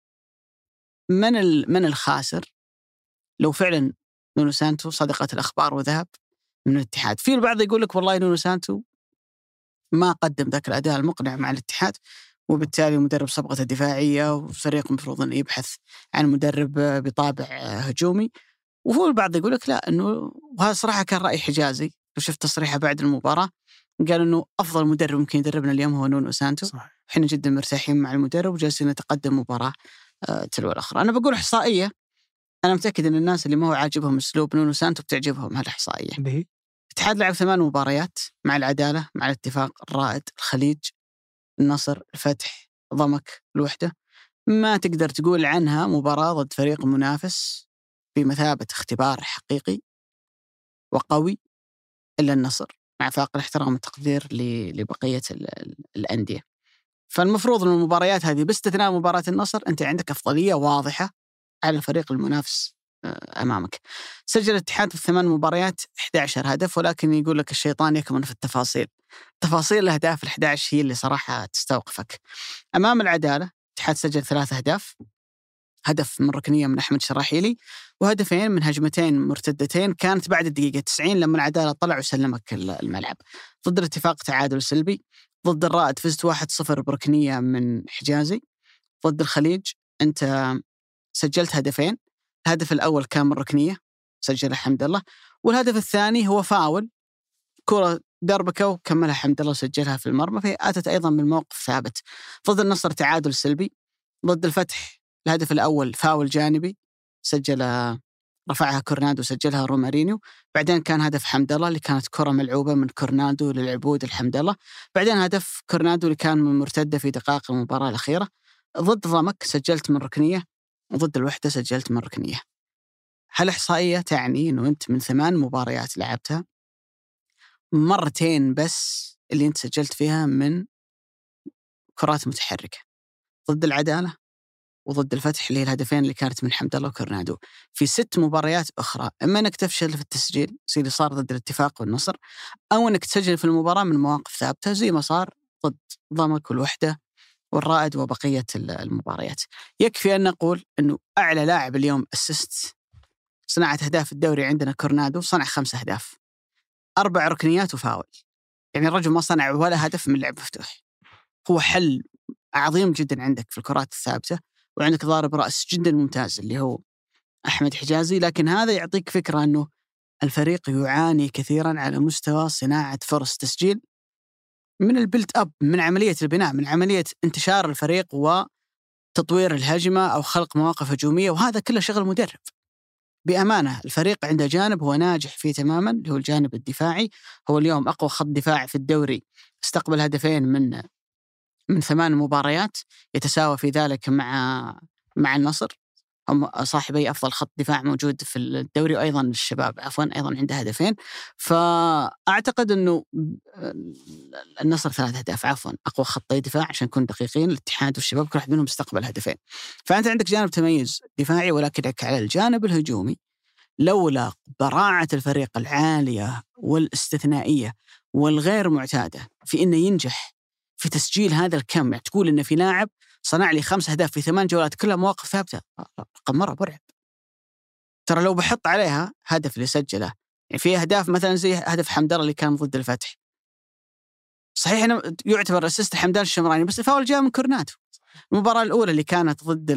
من من الخاسر لو فعلا نونو سانتو صدقت الأخبار وذهب من الاتحاد. في البعض يقول لك والله نونو سانتو ما قدم ذاك الأداء المقنع مع الاتحاد، وبالتالي مدرب صبغته دفاعية، وفريق مفروض أن يبحث عن مدرب بطابع هجومي. وهو البعض يقول لك لا، أنه وهذا صراحة كان رأي حجازي. لو شفت تصريحه بعد المباراة قال أنه أفضل مدرب ممكن يدربنا اليوم هو نونو سانتو، إحنا جدا مرتاحين مع المدرب وجالسين نتقدم مباراة تلو الأخرى. أنا بقول إحصائية، أنا متأكد أن الناس اللي ما هو عاجبهم أسلوب نونو سانتو بتعجبهم هالإحصائية. الاتحاد لعب ثمان مباريات مع العدالة، مع الاتفاق، الرائد، الخليج، النصر، الفتح، ضمك، الوحدة. ما تقدر تقول عنها مباراة ضد فريق منافس بمثابة اختبار حقيقي وقوي إلا النصر، مع فاق الاحترام والتقدير لبقية الأندية. فالمفروض أن المباريات هذه باستثناء مباراة النصر أنت عندك أفضلية واضحة على الفريق المنافس أمامك. سجل الاتحاد في الثمان مباريات إحدى عشر هدف، ولكن يقول لك الشيطان يكمن في التفاصيل. تفاصيل الأهداف الإحدى عشر هي اللي صراحة تستوقفك. أمام العدالة الاتحاد سجل ثلاث أهداف، هدف من ركنية من أحمد شراحيلي، وهدفين من هجمتين مرتدتين كانت بعد الدقيقة تسعين لما العدالة طلع وسلمك الملعب. ضد الاتفاق تعادل سلبي، ضد الرائد فزت واحد صفر بركنية من حجازي، ضد الخليج أنت سجلت هدفين، الهدف الأول كان من ركنية سجلها حمد الله، والهدف الثاني هو فاول، كرة دربكة وكملها حمد الله وسجلها في المرمى، فهي أتت أيضا من موقف ثابت. ضد النصر تعادل سلبي، ضد الفتح الهدف الأول فاول جانبي سجل رفعها كورنادو سجلها رومارينيو، بعدين كان هدف حمد الله اللي كانت كرة ملعوبة من كورنادو للعبود الحمد الله، بعدين هدف كورنادو اللي كان من مرتدة في دقائق المباراة الأخيرة. ضد ضمك سجلت من ركنية، وضد الوحدة سجلت من ركنية. هالإحصائية تعني أنه أنت من ثمان مباريات لعبتها مرتين بس اللي أنت سجلت فيها من كرات متحركة، ضد العدالة وضد الفتح اللي هي الهدفين اللي كانت من حمد الله وكورنادو. في ست مباريات أخرى إما أنك تفشل في التسجيل زي اللي صار ضد الاتفاق والنصر، أو أنك تسجل في المباراة من مواقف ثابتة زي ما صار ضد ضمك والوحدة والرائد وبقية المباريات. يكفي أن نقول أنه أعلى لاعب اليوم أسست صناعة أهداف الدوري عندنا كورنادو، صنع خمس أهداف، أربع ركنيات وفاول. يعني الرجل ما صنع ولا هدف من لعب مفتوح. هو حل عظيم جدا عندك في الكرات الثابتة، وعندك ضارب رأس جدا ممتاز اللي هو أحمد حجازي. لكن هذا يعطيك فكرة أنه الفريق يعاني كثيرا على مستوى صناعة فرص تسجيل من البيلت أب، من عملية البناء، من عملية انتشار الفريق وتطوير الهجمة أو خلق مواقف هجومية، وهذا كله شغل مدرب. بأمانة الفريق عنده جانب هو ناجح فيه تماما اللي هو الجانب الدفاعي. هو اليوم أقوى خط دفاع في الدوري، استقبل هدفين من من ثمان مباريات، يتساوى في ذلك مع مع النصر، هم صاحبي أفضل خط دفاع موجود في الدوري، وأيضا الشباب عفوا أيضا عنده هدفين. فأعتقد أنه النصر ثلاث أهداف عفوا أقوى خطي دفاع عشان نكون دقيقين، الاتحاد والشباب كل واحد منهم استقبل هدفين. فأنت عندك جانب تميز دفاعي، ولكنك على الجانب الهجومي لولا براعة الفريق العالية والاستثنائية والغير معتادة في إنه ينجح في تسجيل هذا الكم، يعني تقول إن في لاعب صنع لي خمس أهداف في ثمان جولات كلها مواقف ثابتة، رقم مرة مرعب. ترى لو بحط عليها هدف اللي سجله، يعني في أهداف مثلا زي هدف حمد الله اللي كان ضد الفتح، صحيح أنه يعتبر أسيست حمدان الشمراني بس الفاول جاء من كورنادو. المباراة الأولى اللي كانت ضد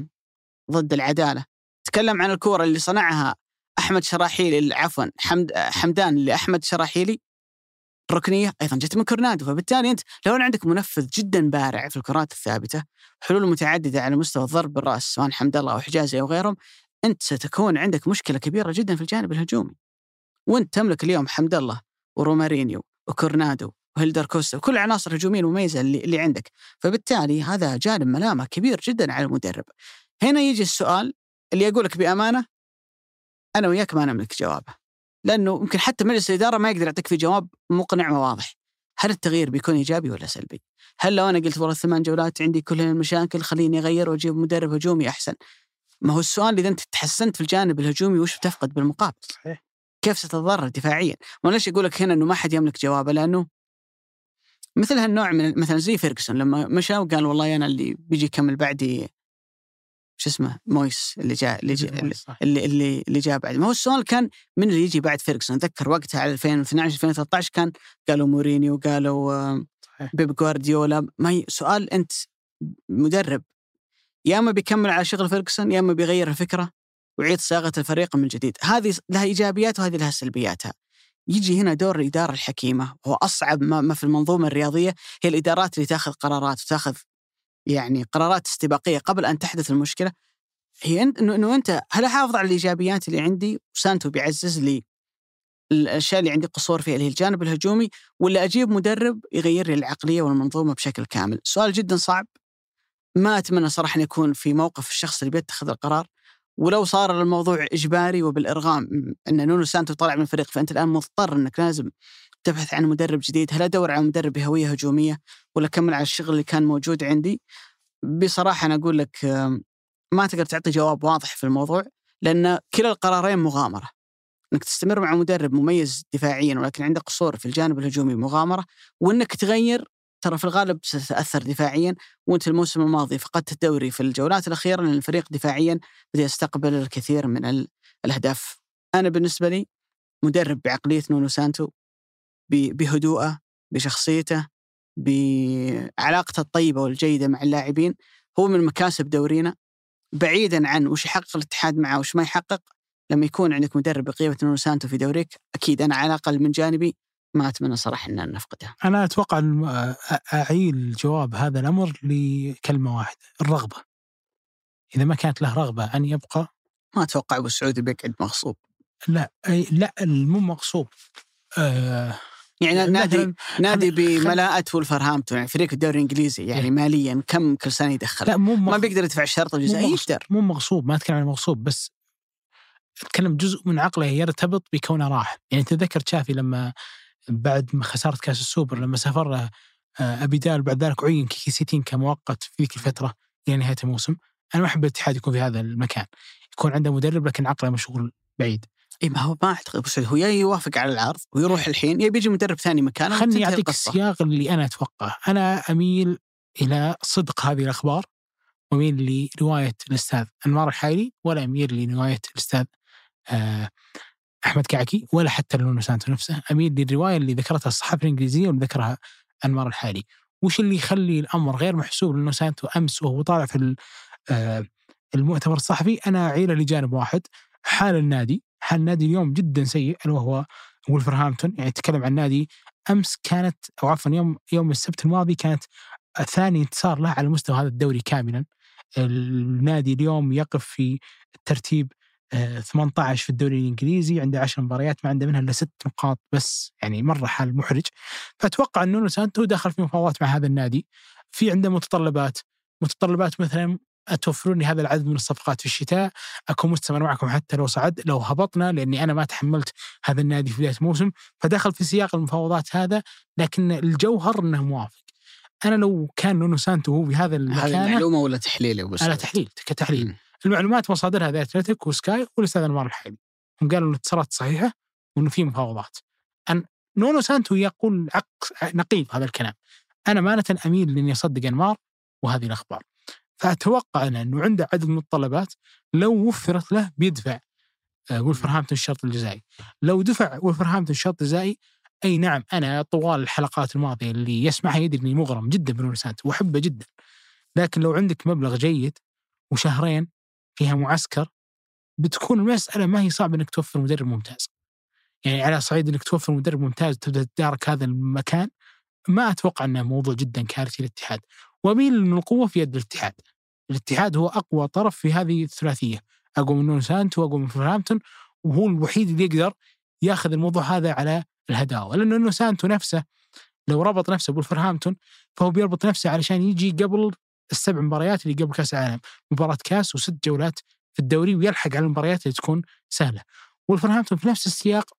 ضد العدالة تكلم عن الكورة اللي صنعها أحمد شراحيلي، عفوا حمد حمدان اللي أحمد شراحيلي، الركنية أيضا جت من كورنادو. فبالتالي أنت لو أن عندك منفذ جدا بارع في الكرات الثابتة، حلول متعددة على مستوى الضرب بالرأس سواء حمد الله أو حجازي أو غيرهم، أنت ستكون عندك مشكلة كبيرة جدا في الجانب الهجومي. وأنت تملك اليوم حمد الله ورومارينيو وكورنادو وهيلدر كوستا وكل عناصر هجومية مميزة اللي, اللي عندك. فبالتالي هذا جانب ملامة كبير جدا على المدرب. هنا يجي السؤال اللي أقولك بأمانة أنا وياك ما نملك جوابه، لأنه يمكن حتى مجلس الإدارة ما يقدر يعطيك في جواب مقنع وواضح. هل التغيير بيكون إيجابي ولا سلبي؟ هل لو أنا قلت والله ثمان جولات عندي كل المشاكل خليني أغير وأجيب مدرب هجومي أحسن؟ ما هو السؤال إذا أنت تحسنت في الجانب الهجومي وش بتفقد بالمقابل؟ صحيح. كيف ستتضرر دفاعيا؟ وليش يقولك هنا أنه ما حد يملك جوابه؟ لأنه مثل هالنوع من مثلا زي فيرغسون لما مشى وقال والله أنا اللي بيجي يكمل بعدي شو اسمه مويس اللي جاء اللي جاء اللي اللي اللي جاء بعد. ما هو السؤال كان من اللي يجي بعد فيرغسون؟ ذكر وقتها على ألفين واثناشر ألفين وثلاثة عشر كان قالوا مورينيو وقالوا بيب جوارديولا. ما هي سؤال أنت مدرب يا اما بيكمل على شغل فيرغسون يا اما بيغير الفكره ويعيد صياغه الفريق من جديد. هذه لها ايجابيات وهذه لها سلبياتها. يجي هنا دور الاداره الحكيمه، هو اصعب ما في المنظومه الرياضيه هي الادارات اللي تاخذ قرارات وتاخذ يعني قرارات استباقيه قبل ان تحدث المشكله. هي انه انه انت هل احافظ على الايجابيات اللي عندي وسانتو بيعزز لي الاشياء اللي عندي قصور فيها اللي هي الجانب الهجومي، ولا اجيب مدرب يغير لي العقليه والمنظومه بشكل كامل؟ سؤال جدا صعب. ما اتمنى صراحه ان يكون في موقف الشخص اللي بيتخذ القرار، ولو صار الموضوع اجباري وبالارغام ان نونو سانتو طلع من الفريق فانت الان مضطر انك لازم تبحث عن مدرب جديد. هل ادور على مدرب بهويه هجوميه ولا اكمل على الشغل اللي كان موجود عندي؟ بصراحه انا اقول لك ما تقدر تعطي جواب واضح في الموضوع، لان كلا القرارين مغامره. انك تستمر مع مدرب مميز دفاعيا ولكن عنده قصور في الجانب الهجومي مغامره، وانك تغير ترى في الغالب ستتأثر دفاعيا. وانت الموسم الماضي فقدت الدوري في الجولات الأخيرة لأن الفريق دفاعيا بدأ يستقبل الكثير من الأهداف. أنا بالنسبة لي مدرب بعقلية نونو سانتو، بهدوءه، بشخصيته، بعلاقته الطيبة والجيدة مع اللاعبين، هو من مكاسب دورينا. بعيدا عن وش يحقق الاتحاد معه وش ما يحقق، لما يكون عندك مدرب بقيمة نونو سانتو في دوريك أكيد أنا على الأقل من جانبي ما أتمنى صراحة أن نفقدها. أنا أتوقع أعيل الجواب هذا الأمر لكلمة واحدة: الرغبة. إذا ما كانت له رغبة أن يبقى، ما أتوقع أبو السعودي بيقعد مغصوب. لا لا مو مغصوب. آه يعني نادي نادي بملاءة وولفرهامبتون يعني فريق الدوري الإنجليزي يعني إيه؟ ماليا كم كل سنة يدخل؟ لا مو ما بيقدر يدفع الشرط الجزائي. يقدر. مو مغصوب، ما أتكلم عن مغصوب، بس أتكلم جزء من عقله يرتبط بكونه راح. يعني تذكر تشافي لما بعد خسارة كأس السوبر لما سافر أبيدال بعد ذلك عين كيكيسيتين كمؤقت في ذيك الفترة إلى نهاية الموسم. أنا ما أحب الاتحاد يكون في هذا المكان، يكون عنده مدرب لكن عقله مشغول بعيد. إيه ما هو ما أعتقد بس هو يوافق على العرض ويروح الحين يبي يجي مدرب ثاني مكانه. خلني أعطيك السياق اللي أنا أتوقعه. أنا أميل إلى صدق هذه الأخبار وأميل لرواية الأستاذ أنمار الحايلي، ولا أميل لرواية الأستاذ أحمد كعكي ولا حتى نونو سانتو نفسه. أميل للرواية اللي ذكرتها الصحافة الإنجليزية واللي ذكرها أنمار الحايلي. وش اللي يخلي الأمر غير محسوب لنونو سانتو أمس وهو طالع في المؤتمر الصحفي؟ أنا عيله لجانب واحد، حال النادي. حال النادي اليوم جدا سيء، وهو وولفرهامبتون. يعني تكلم عن نادي أمس كانت أو عفوا يوم يوم السبت الماضي كانت ثاني انتصار له على مستوى هذا الدوري كاملا. النادي اليوم يقف في الترتيب ثمانية عشر في الدوري الإنجليزي، عنده عشر مباريات ما عنده منها إلا ست نقاط بس، يعني مرة حال محرج. فأتوقع أن نونو سانتو دخل في مفاوضات مع هذا النادي، في عنده متطلبات متطلبات مثلا أتوفروني هذا العدد من الصفقات في الشتاء، أكون مستمر معكم حتى لو صعد لو هبطنا، لأني أنا ما تحملت هذا النادي في بداية الموسم. فدخل في سياق المفاوضات هذا، لكن الجوهر أنه موافق. أنا لو كان نونو سانتو هو بهذا المكان، هذا معلومة ولا تحليل؟ أنا تحليل كتحليل. م. المعلومات مصادرها ذا أتلتيك وسكاي والأستاذ أنمار الحايلي، هم قالوا إن الاتصالات صحيحة وإنه في مفاوضات. أن نونو سانتو يقول عق نقيض هذا الكلام. أنا مانة أميل لأني أصدق أنمار وهذه الأخبار. فأتوقع أنا أنه عنده عدد من الطلبات لو وفرت له بيدفع وولفرهامبتون الشرط الجزائي. لو دفع وولفرهامبتون الشرط الجزائي، أي نعم، أنا طوال الحلقات الماضية اللي يسمعها يدري أني مغرم جدا بنونو سانتو وأحبه جدا، لكن لو عندك مبلغ جيد وشهرين فيها معسكر، بتكون المسألة ما هي صعبة أنك توفر مدرب ممتاز. يعني على صعيد أنك توفر مدرب ممتاز تبدأ تدارك هذا المكان، ما أتوقع أنه موضوع جدا كارثي للاتحاد. وميل أن القوة في يد الاتحاد. الاتحاد هو أقوى طرف في هذه الثلاثية، أقوى من نونو سانتو وأقوى من وولفرهامبتون، وهو الوحيد اللي يقدر ياخذ الموضوع هذا على الهداوة. لأن نونو سانتو نفسه لو ربط نفسه بولفرهامبتون فهو بيربط نفسه علشان يجي قبل السبع مباريات اللي قبل كأس العالم، مباراة كأس وست جولات في الدوري، ويلحق على المباريات اللي تكون سهلة. وولفرهامبتون في نفس السياق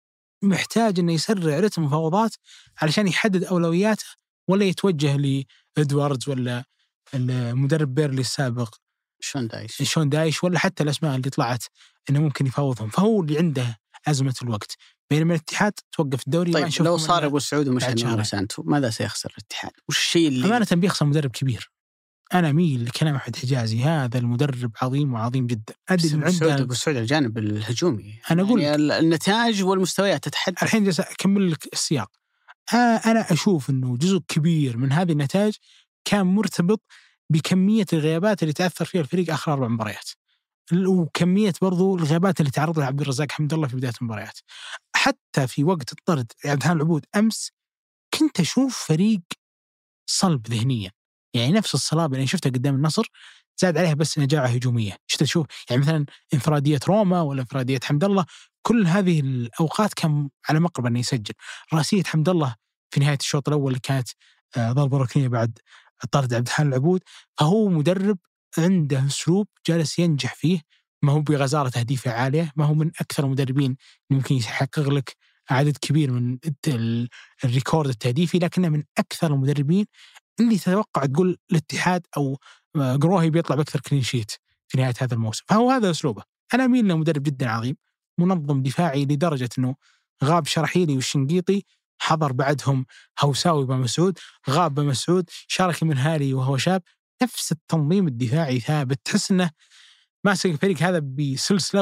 محتاج أنه يسرع رتم المفاوضات علشان يحدد أولوياته، ولا يتوجه لإدواردز ولا المدرب بيرلي السابق شون دايش شون دايش ولا حتى الأسماء اللي طلعت إنه ممكن يفاوضهم. فهو اللي عنده أزمة الوقت. بينما الاتحاد توقف الدوري. طيب لو صار أبو سعود ومش نونو سانتو ماذا سيخسر الاتحاد؟ وش الشيء اللي أمانة بيخسر مدرب كبير؟ أنا ميل لكلام أحمد حجازي، هذا المدرب عظيم وعظيم جدا. أدري إن عنده أبو سعود الجانب الهجومي. أنا أقول يعني النتائج والمستويات تتحدث. الحين جالس أكمل لك السياق. أنا أشوف إنه جزء كبير من هذه النتائج كان مرتبط بكمية الغيابات اللي تأثر فيها الفريق آخر أربع مباريات، وكمية برضو الغيابات اللي تعرض لها عبد الرزاق حمد الله في بداية المباريات. حتى في وقت الطرد عبد الحان العبود أمس كنت أشوف فريق صلب ذهنيا، يعني نفس الصلابة اللي شفتها قدام النصر زاد عليها بس نجاعة هجومية. شفت شوف يعني مثلا انفرادية روما ولا انفرادية حمد الله، كل هذه الأوقات كان على مقرب أن يسجل. راسية حمد الله في نهاية الشوط الأول اللي كانت ضربة ركنية بعد طرد عبد الحان العبود. فهو مدرب عنده أسلوب جالس ينجح فيه، ما هو بغزارة تهديفه عالية، ما هو من أكثر المدربين ممكن يحقق لك عدد كبير من الريكورد التهديفي، لكنه من أكثر المدربين اللي تتوقع تقول الاتحاد أو قروهي بيطلع بأكثر كلين شيت في نهاية هذا الموسم. فهو هذا أسلوبه. أنا أميل له مدرب جدا عظيم، منظم دفاعي لدرجة أنه غاب شرحيلي والشنقيطي، حضر بعدهم هوساوي بمسعود، غاب بمسعود، شارك من هالي وهو شاب. نفس التنظيم الدفاعي ثابت، تحس أنه ماسك الفريق هذا بسلسلة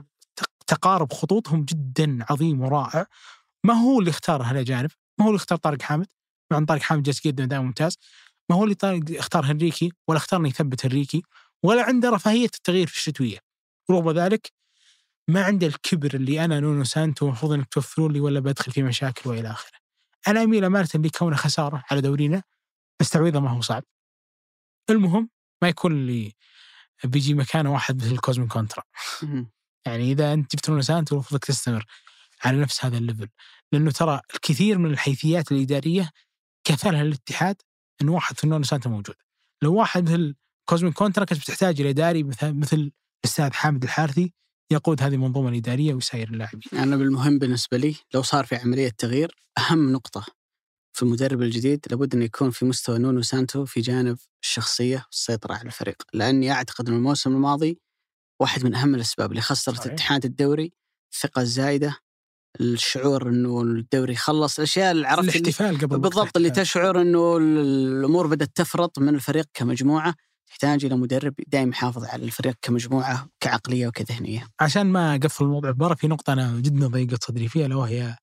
وتقارب خطوطهم جدا عظيم ورائع. ما هو اللي اختار هالجانب، ما هو اللي اختار طارق حامد، مع أن طارق حامد جالس جدا دائما ممتاز، ما هو اللي اختار هنريكي ولا اختارني يثبت هنريكي، ولا عنده رفاهية التغيير في الشتوية. رغم ذلك ما عنده الكبر اللي أنا نونو سانتو المفروض أنك توفرون لي ولا بدخل في مشاكل وإلى آخره. أنا أميل أمانة لكونه خسارة على دورينا، بس تعويضه ما هو صعب. المهم ما يكون لي بيجي مكانه واحد مثل الكوزمين كونترا. يعني إذا أنت جبت نونو سانتو المفروض تستمر على نفس هذا الليفل، لأنه ترى الكثير من الحيثيات الإدارية كفلها الاتحاد أن واحد في نونو سانتو موجود. لو واحد مثل كوزمين كونترا كنت بتحتاج إلى إداري مثل مثل الأستاذ حامد الحارثي يقود هذه المنظومة الإدارية ويسير اللاعبين. أنا بالمهم بالنسبة لي لو صار في عملية تغيير، أهم نقطة في المدرب الجديد لابد أن يكون في مستوى نونو سانتو في جانب الشخصية والسيطرة على الفريق، لأني أعتقد أن الموسم الماضي واحد من أهم الأسباب اللي خسرت اتحاد الدوري الثقة الزايدة، الشعور أنه الدوري خلص، الأشياء اللي عرفت الاحتفال قبل بالضبط اللي تشعر أنه الأمور بدأت تفرط من الفريق كمجموعة، تحتاج إلى مدرب دائما يحافظ على الفريق كمجموعة كعقلية وكذهنية. عشان ما أقفل الموضوع ببرة، في نقطة أنا جدا ضيقت صدري فيها، لو هي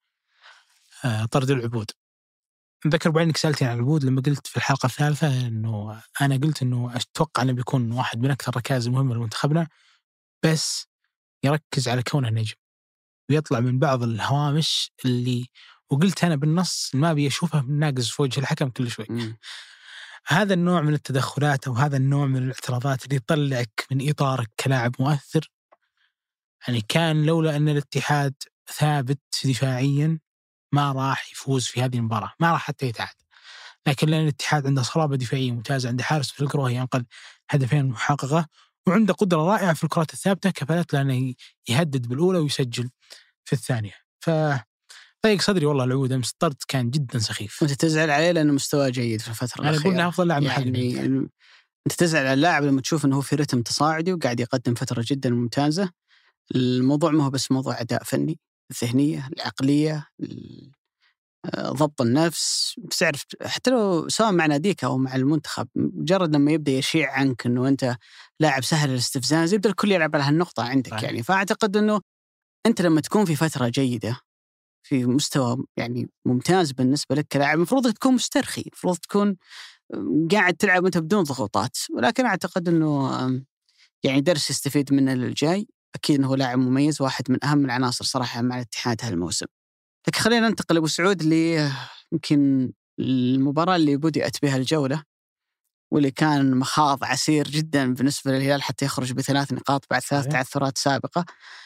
طرد العبود. ذكر بعدين سألتني عن العبود لما قلت في الحلقة الثالثة إنه أنا قلت إنه أتوقع أنه بيكون واحد من أكثر الركائز المهمة لمنتخبنا، بس يركز على كونه نجم ويطلع من بعض الهوامش اللي، وقلت أنا بالنص ما بيشوفها من ناقص في وجه الحكم كل شوي. م. هذا النوع من التدخلات أو هذا النوع من الاعتراضات اللي يطلعك من إطارك كلاعب مؤثر، يعني كان لولا أن الاتحاد ثابت دفاعيا ما راح يفوز في هذه المباراة، ما راح حتى يتعادل. لكن لأن الاتحاد عنده صلابة دفاعية ممتازة، عنده حارس في الكرة ينقذ هدفين محققة، وعنده قدرة رائعة في الكرات الثابتة كفلت لأنه يهدد بالأولى ويسجل في الثانية. ف ضيق صدري والله العود أمس، طرد كان جدا سخيف. وأنت تزعل عليه لأنه مستوى جيد في الفترة الأخيرة. أنا قلنا أفضل لاعب يعني, يعني أنت تزعل على اللاعب لما تشوف أنه في رتم تصاعدي وقاعد يقدم فترة جدا ممتازة. الموضوع ما هو بس موضوع أداء فني، الذهنية، العقلية، ضبط النفس. تعرف حتى لو سواء مع ناديك أو مع المنتخب، مجرد لما يبدأ يشيع عنك أنه أنت لاعب سهل الاستفزاز يبدأ الكل يلعب على هالنقطة عندك. آه. يعني فأعتقد أنه أنت لما تكون في فترة جيدة في مستوى يعني ممتاز بالنسبة لك كلاعب، المفروض تكون مسترخي، المفروض تكون قاعد تلعب وأنت بدون ضغوطات. ولكن أعتقد أنه يعني درس يستفيد منه للجاي. أكيد أنه لاعب مميز، واحد من أهم العناصر صراحة مع الاتحاد هالموسم. لكن خلينا ننتقل أبو سعود اللي يمكن المباراة اللي بدأت بها الجولة واللي كان مخاض عسير جدا بالنسبة للهلال حتى يخرج بثلاث نقاط بعد ثلاث تعثرات سابقة.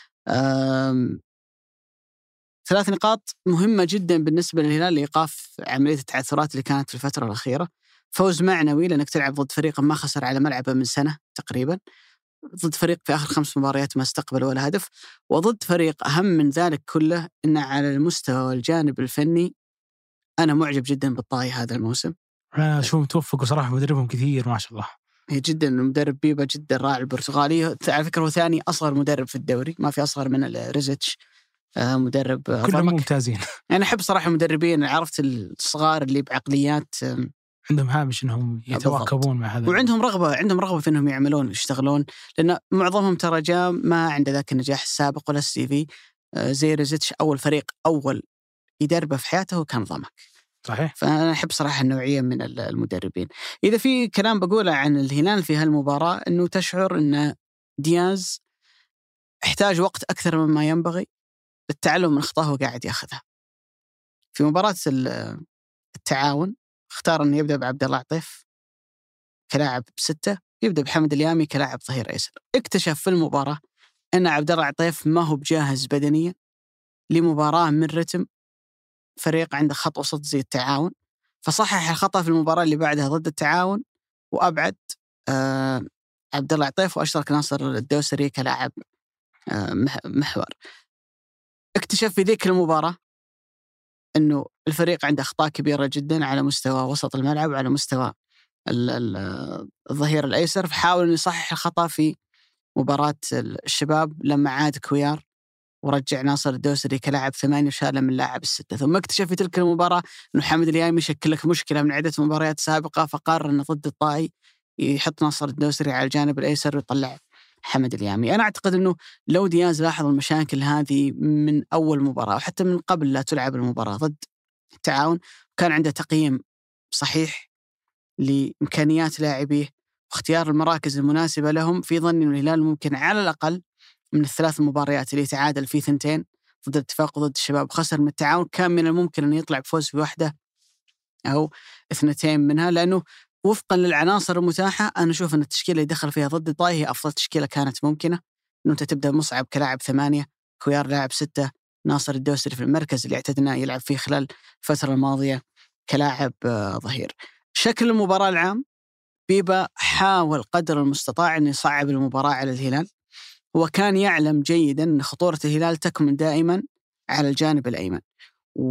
ثلاث نقاط مهمة جدا بالنسبة للهلال لإيقاف عملية التعثرات اللي كانت في الفترة الأخيرة. فوز معنوي لأنك تلعب ضد فريق ما خسر على ملعبه من سنة تقريبا، ضد فريق في آخر خمس مباريات ما استقبل ولا هدف، وضد فريق أهم من ذلك كله إنه على المستوى والجانب الفني أنا معجب جدا بالطائي هذا الموسم. أنا شو متوفق صراحة، مدربهم كثير ما شاء الله. هي جدا مدرب بيبا جدا رائع البرتغالي، على فكرة هو ثاني أصغر مدرب في الدوري، ما في أصغر من الريزيتش. مدرب كلهم ممتازين. أنا أحب صراحة المدربين، عرفت الصغار اللي بعقليات عندهم هامش انهم يتواكبون مع هذا، وعندهم رغبه عندهم رغبه في انهم يعملون يشتغلون، لان معظمهم ترى جاء ما عنده ذاك النجاح السابق ولا السي في. زي ريزيتش اول فريق اول يدربه في حياته كان ضمك. صحيح. فانا احب صراحه النوعيه من المدربين. اذا في كلام بقوله عن الهلال في هالمباراه، انه تشعر ان دياز احتاج وقت اكثر مما ينبغي للتعلم من اخطائه وقاعد ياخذها. في مباراه التعاون اختار أن يبدأ بعبد الله عطيف كلاعب بستة، يبدأ بحمد اليامي كلاعب ظهير أيسر. اكتشف في المباراة أن عبد الله عطيف ما هو بجاهز بدنيا لمباراة من رتم فريق عنده خط وسط زي التعاون، فصحح الخطأ في المباراة اللي بعدها ضد التعاون وأبعد آه عبد الله عطيف وأشترك ناصر الدوسري كلاعب آه محور. اكتشف في ذيك المباراة أنه الفريق عنده أخطاء كبيرة جدا على مستوى وسط الملعب وعلى مستوى الظهير الأيسر، فحاول أن يصحح الخطأ في مباراة الشباب لما عاد كويار ورجع ناصر الدوسري كلاعب ثمانية وشال من لاعب الستة. ثم اكتشف في تلك المباراة أنه حمد اليامي يشكل لك مشكلة من عدة مباريات سابقة، فقرر أنه ضد الطائي يحط ناصر الدوسري على الجانب الأيسر ويطلع حمد اليامي. أنا أعتقد أنه لو دياز لاحظ المشاكل هذه من أول مباراة وحتى من قبل لا تلعب المباراة ضد التعاون، كان عنده تقييم صحيح لإمكانيات لاعبيه واختيار المراكز المناسبة لهم، في ظني أن الهلال ممكن على الأقل من الثلاث مباريات اللي تعادل في ثنتين ضد الاتفاق وضد الشباب خسر من التعاون، كان من الممكن أن يطلع بفوز في واحدة أو اثنتين منها، لأنه وفقا للعناصر المتاحة أنا أشوف أن التشكيلة اللي دخل فيها ضد الطائي هي أفضل تشكيلة كانت ممكنة. أنه أنت تبدأ مصعب كلاعب ثمانية، كويار لاعب ستة، ناصر الدوسري في المركز اللي اعتدنا يلعب فيه خلال الفترة الماضية كلاعب ظهير. شكل المباراة العام، بيبا حاول قدر المستطاع أن يصعب المباراة على الهلال، وكان يعلم جيدا أن خطورة الهلال تكمن دائما على الجانب الأيمن،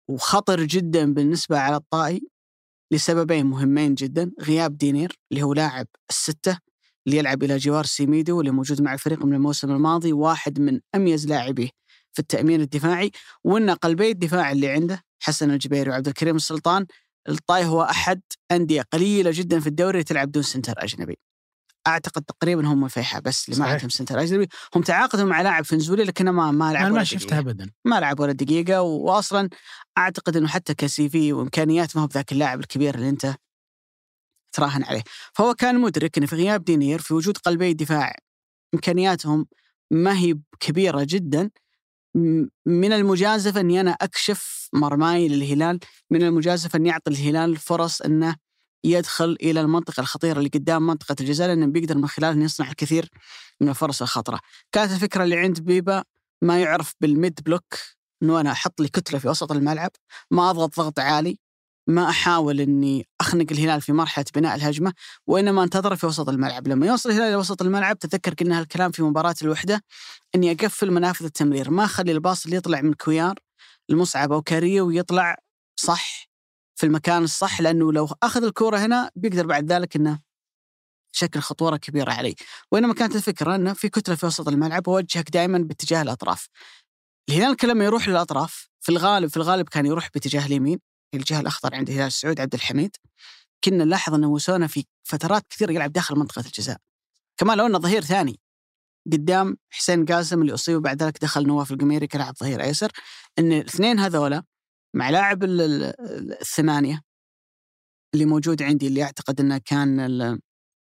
وخطر جدا بالنسبة على الطائي لسببين مهمين جدا. غياب دينير اللي هو لاعب الستة اللي يلعب إلى جوار سيميدو واللي موجود مع الفريق من الموسم الماضي، واحد من أميز لاعبيه في التأمين الدفاعي، وإن قلبي الدفاع اللي عنده حسن الجبيري وعبد الكريم السلطان. الطائي هو أحد أندية قليلة جدا في الدوري تلعب دون سنتر أجنبي. أعتقد تقريبا هم الفيحاء بس اللي ما عندهم سنتر أجنبي. هم تعاقدوا مع لاعب فنزولي لكنه ما ما لعب ما شفته أبدا، ما لعب ولا دقيقة. وأصلا أعتقد إنه حتى كسيفي وإمكانيات ما هو بذاك اللاعب الكبير اللي أنت تراهن عليه. فهو كان مدرك إن في غياب دينير، في وجود قلبي الدفاع إمكانياتهم ما هي كبيرة جدا، من المجازفة أني أنا أكشف مرماي للهلال، من المجازفة أن يعطي الهلال فرص أنه يدخل إلى المنطقة الخطيرة اللي قدام منطقة الجزاء، لأنه بيقدر من خلال أن يصنع الكثير من الفرص الخطرة. كانت الفكرة اللي عند بيبا ما يعرف بالميد بلوك، أنه أنا أحط لي كتلة في وسط الملعب، ما أضغط ضغط عالي، ما أحاول أني أخنق الهلال في مرحلة بناء الهجمة، وإنما انتظر في وسط الملعب. لما يوصل الهلال إلى وسط الملعب تذكر قلنا هالكلام في مباراة الوحدة، أني أقفل منافذ التمرير، ما أخلي الباص اللي يطلع من كويار المصعب أو كاريو ويطلع صح في المكان الصح، لأنه لو أخذ الكرة هنا بيقدر بعد ذلك أنه شكل خطورة كبيرة عليه. وإنما كانت الفكرة أنه في كتلة في وسط الملعب ووجهك دائما باتجاه الأطراف. الهلال لما يروح للأطراف في الغالب في الغالب كان يروح باتجاه اليمين، الجهة الأخضر عند هلال السعود عبد الحميد. كنا نلاحظ أنه موسونا في فترات كثير يلعب داخل منطقة الجزاء. كمان لو أنه ظهير ثاني قدام حسين قاسم اللي أصيب وبعد ذلك دخل نواف القميري كلاعب ظهير أيسر، أن الاثنين هذولا مع لاعب الثمانية اللي موجود عندي اللي أعتقد أنه كان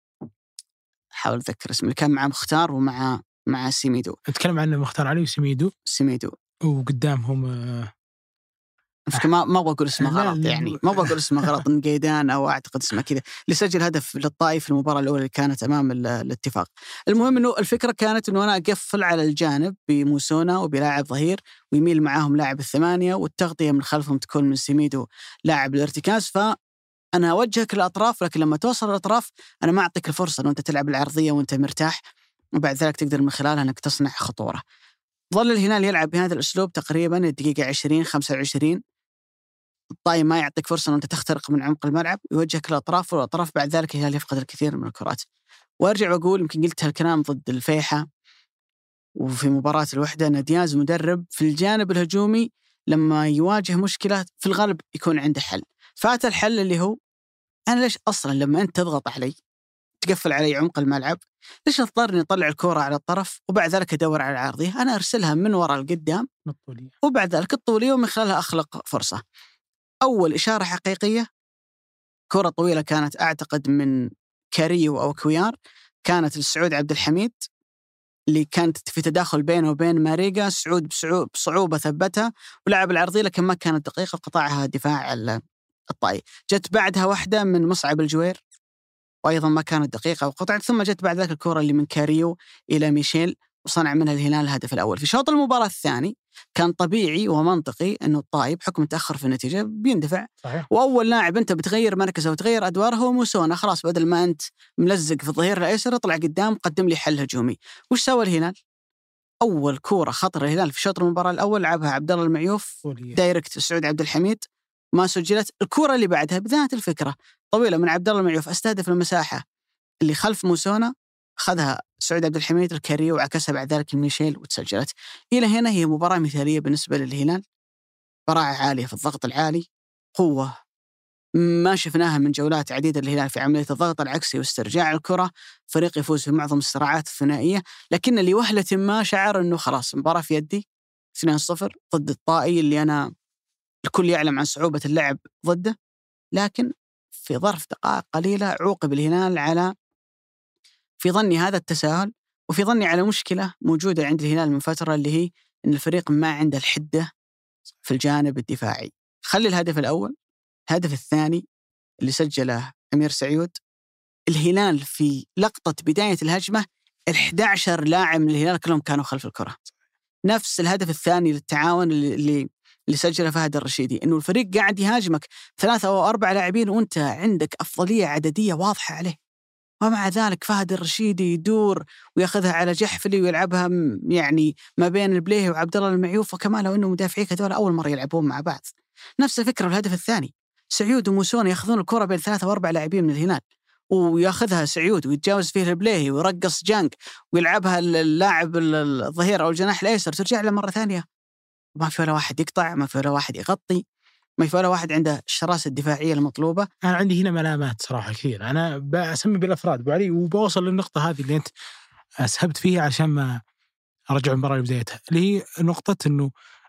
حاول أتذكر اسمه، اللي كان مع مختار ومع مع سيميدو. أتكلم عن مختار علي وسيميدو سيميدو وقدامهم مش ما ما بقول اسمه غلط، يعني ما بقول اسمه غلط نقيدان أو أعتقد اسمه كذا، اللي سجل هدف للطائف في المباراة الأولى اللي كانت أمام الاتفاق. المهم إنه الفكرة كانت إنه أنا أقفل على الجانب بموسونا وبلاعب ظهير ويميل معاهم لاعب الثمانية، والتغطية من خلفهم تكون من سيميدو لاعب الارتكاز. فأنا أوجهك للأطراف، لكن لما توصل الأطراف أنا ما أعطيك الفرصة إنه أنت تلعب العرضية وأنت مرتاح، وبعد ذلك تقدر من خلالها أنك تصنع خطورة. ظل الهلال يلعب بهذا الأسلوب تقريبا الدقيقة عشرين خمسة وعشرين. الطائي ما يعطيك فرصة أن أنت تخترق من عمق الملعب، يوجهك للأطراف، والأطراف بعد ذلك الهلال يفقد الكثير من الكرات. وأرجع وأقول يمكن قلت هالكلام ضد الفيحة وفي مباراة الوحدة، أن دياز مدرب في الجانب الهجومي لما يواجه مشكلة في الغالب يكون عنده حل. فات الحل اللي هو أنا ليش أصلا لما أنت تضغط علي تقفل علي عمق الملعب ليش أضطرني أطلع الكرة على الطرف وبعد ذلك أدور على العرضية؟ أنا أرسلها من وراء القدام وبعد ذلك الطولية ومن خلالها أخلق فرصة. أول إشارة حقيقية كرة طويلة كانت أعتقد من كاريو أو كويار، كانت للسعود عبد الحميد اللي كانت في تداخل بينه وبين ماريجا. سعود بصعوبة ثبتها ولعب العرضية، لكن ما كانت دقيقة قطعها دفاع الطائي. جت بعدها واحدة من مصعب الجوير وأيضا ما كانت دقيقة وقطعت، ثم جت بعد ذلك الكرة اللي من كاريو إلى ميشيل وصنع منها الهلال الهدف الأول. في شوط المباراة الثاني كان طبيعي ومنطقي أنه الطائي بحكم تأخر في النتيجة بيندفع. صحيح. وأول لاعب أنت بتغير مركزه وتغير أدواره هو موسونا. خلاص بدل ما أنت ملزق في الظهير الأيسر اطلع قدام قدم لي حل هجومي. وش سوى الهلال؟ أول كورة خطر الهلال في شوط المباراة الأول لعبها عبد الله المعيوف دايركت السعود عبد الحميد، ما سجلت. الكورة اللي بعدها بذات الفكرة طويلة من عبد الله المعيوف، استهدف المساحة اللي خلف موسونا، أخذها سعود عبد الحميد الكاريو وعكسها بعد ذلك الميشيل وتسجلت. إلى هنا هي مباراة مثالية بالنسبة للهلال، براعة عالية في الضغط العالي، قوة ما شفناها من جولات عديدة للهلال في عملية الضغط العكسي واسترجاع الكرة. فريق يفوز في معظم الصراعات الثنائية، لكن لوهلة ما شعر أنه خلاص مباراة في يدي اثنين صفر ضد الطائي اللي أنا الكل يعلم عن صعوبة اللعب ضده. لكن في ظرف دقائق قليلة عوقب الهلال على في ظني هذا التساهل، وفي ظني على مشكلة موجودة عند الهلال من فترة، اللي هي أن الفريق ما عنده الحدة في الجانب الدفاعي. خلي الهدف الأول، الهدف الثاني اللي سجله أمير سعيود، الهلال في لقطة بداية الهجمة الأحد عشر لاعب من الهلال كلهم كانوا خلف الكرة. نفس الهدف الثاني للتعاون اللي اللي سجله فهد الرشيدي، إنه الفريق قاعد يهاجمك ثلاثة أو أربع لاعبين وأنت عندك أفضلية عددية واضحة عليه، ومع ذلك فهد الرشيدي يدور ويأخذها على جحفلي ويلعبها يعني ما بين البليه وعبد الله المعيوف، وكمان لو إنه مدافعيك هذول أول مرة يلعبون مع بعض. نفس الفكرة الهدف الثاني، سعيود وموسون يأخذون الكرة بين ثلاثة وأربع لاعبين من الهلال، ويأخذها سعيود ويتجاوز فيه البلاهي ويرقص جانك ويلعبها اللاعب الظهير أو الجناح الأيسر، ترجع له مرة ثانية ما في ولا واحد يقطع، ما في ولا واحد يغطي، ما في ولا واحد عنده الشراسة الدفاعية المطلوبة. أنا عندي هنا ملامات صراحة كثير، أنا بسمي بالأفراد أبو علي، وبوصل للنقطة هذه اللي أنت أسهبت فيها عشان ما أرجع المباراة لبدايتها، اللي هي نقطة إنه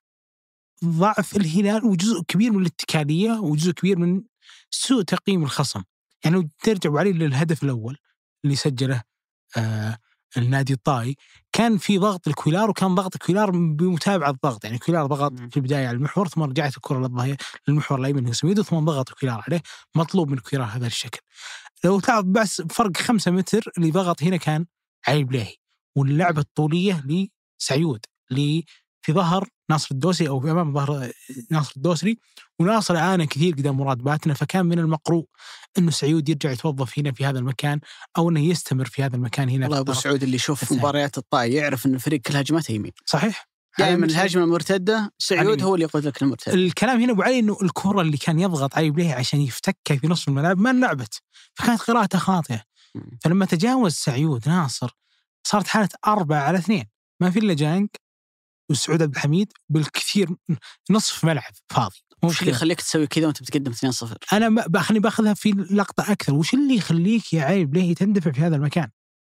ضعف الهلال وجزء كبير من الاتكالية وجزء كبير من سوء تقييم الخصم. يعني ترجع عليه للهدف الأول اللي سجله آه النادي الطائي، كان في ضغط الكويلار، وكان ضغط الكويلار بمتابعة الضغط، يعني الكويلار ضغط في البداية على المحور، ثم رجعت الكرة للظهير للمحور الأيمن هوسميدو، ثم ضغط الكويلار عليه. مطلوب من الكويلار هذا الشكل. لو تلاحظ بس فرق خمسة متر اللي ضغط هنا كان علي البلاهي، واللعبة الطولية لسعيود اللي في ظهر ناصر الدوسري أو في أمام ظهر ناصر الدوسري، وناصر عانى كثير قدام مراد باتنا، فكان من المقروء إنه سعيود يرجع يتوظف هنا في هذا المكان، أو إنه يستمر في هذا المكان هنا. والله أبو سعود اللي يشوف مباريات الطائي يعرف إن الفريق كل هجمته يمين. صحيح. دائما الهجمة المرتدة سعيود هو اللي يقود لك المرتدة. الكلام هنا أبو علي إنه الكرة اللي كان يضغط علي بليه عشان يفتكها في نصف الملعب ما لعبت، فكانت قراءته خاطئة. فلما تجاوز سعيود ناصر صارت حالة أربعة على اثنين، ما في إلا جانج وسعود عبد الحميد بالكثير نصف ملعب فاضي. وش اللي يخليك تسوي كذا وانت بتقدم اثنين صفر؟ انا باخذني باخذها في لقطه اكثر. وش اللي يخليك يا عيب ليه تندفع في هذا المكان؟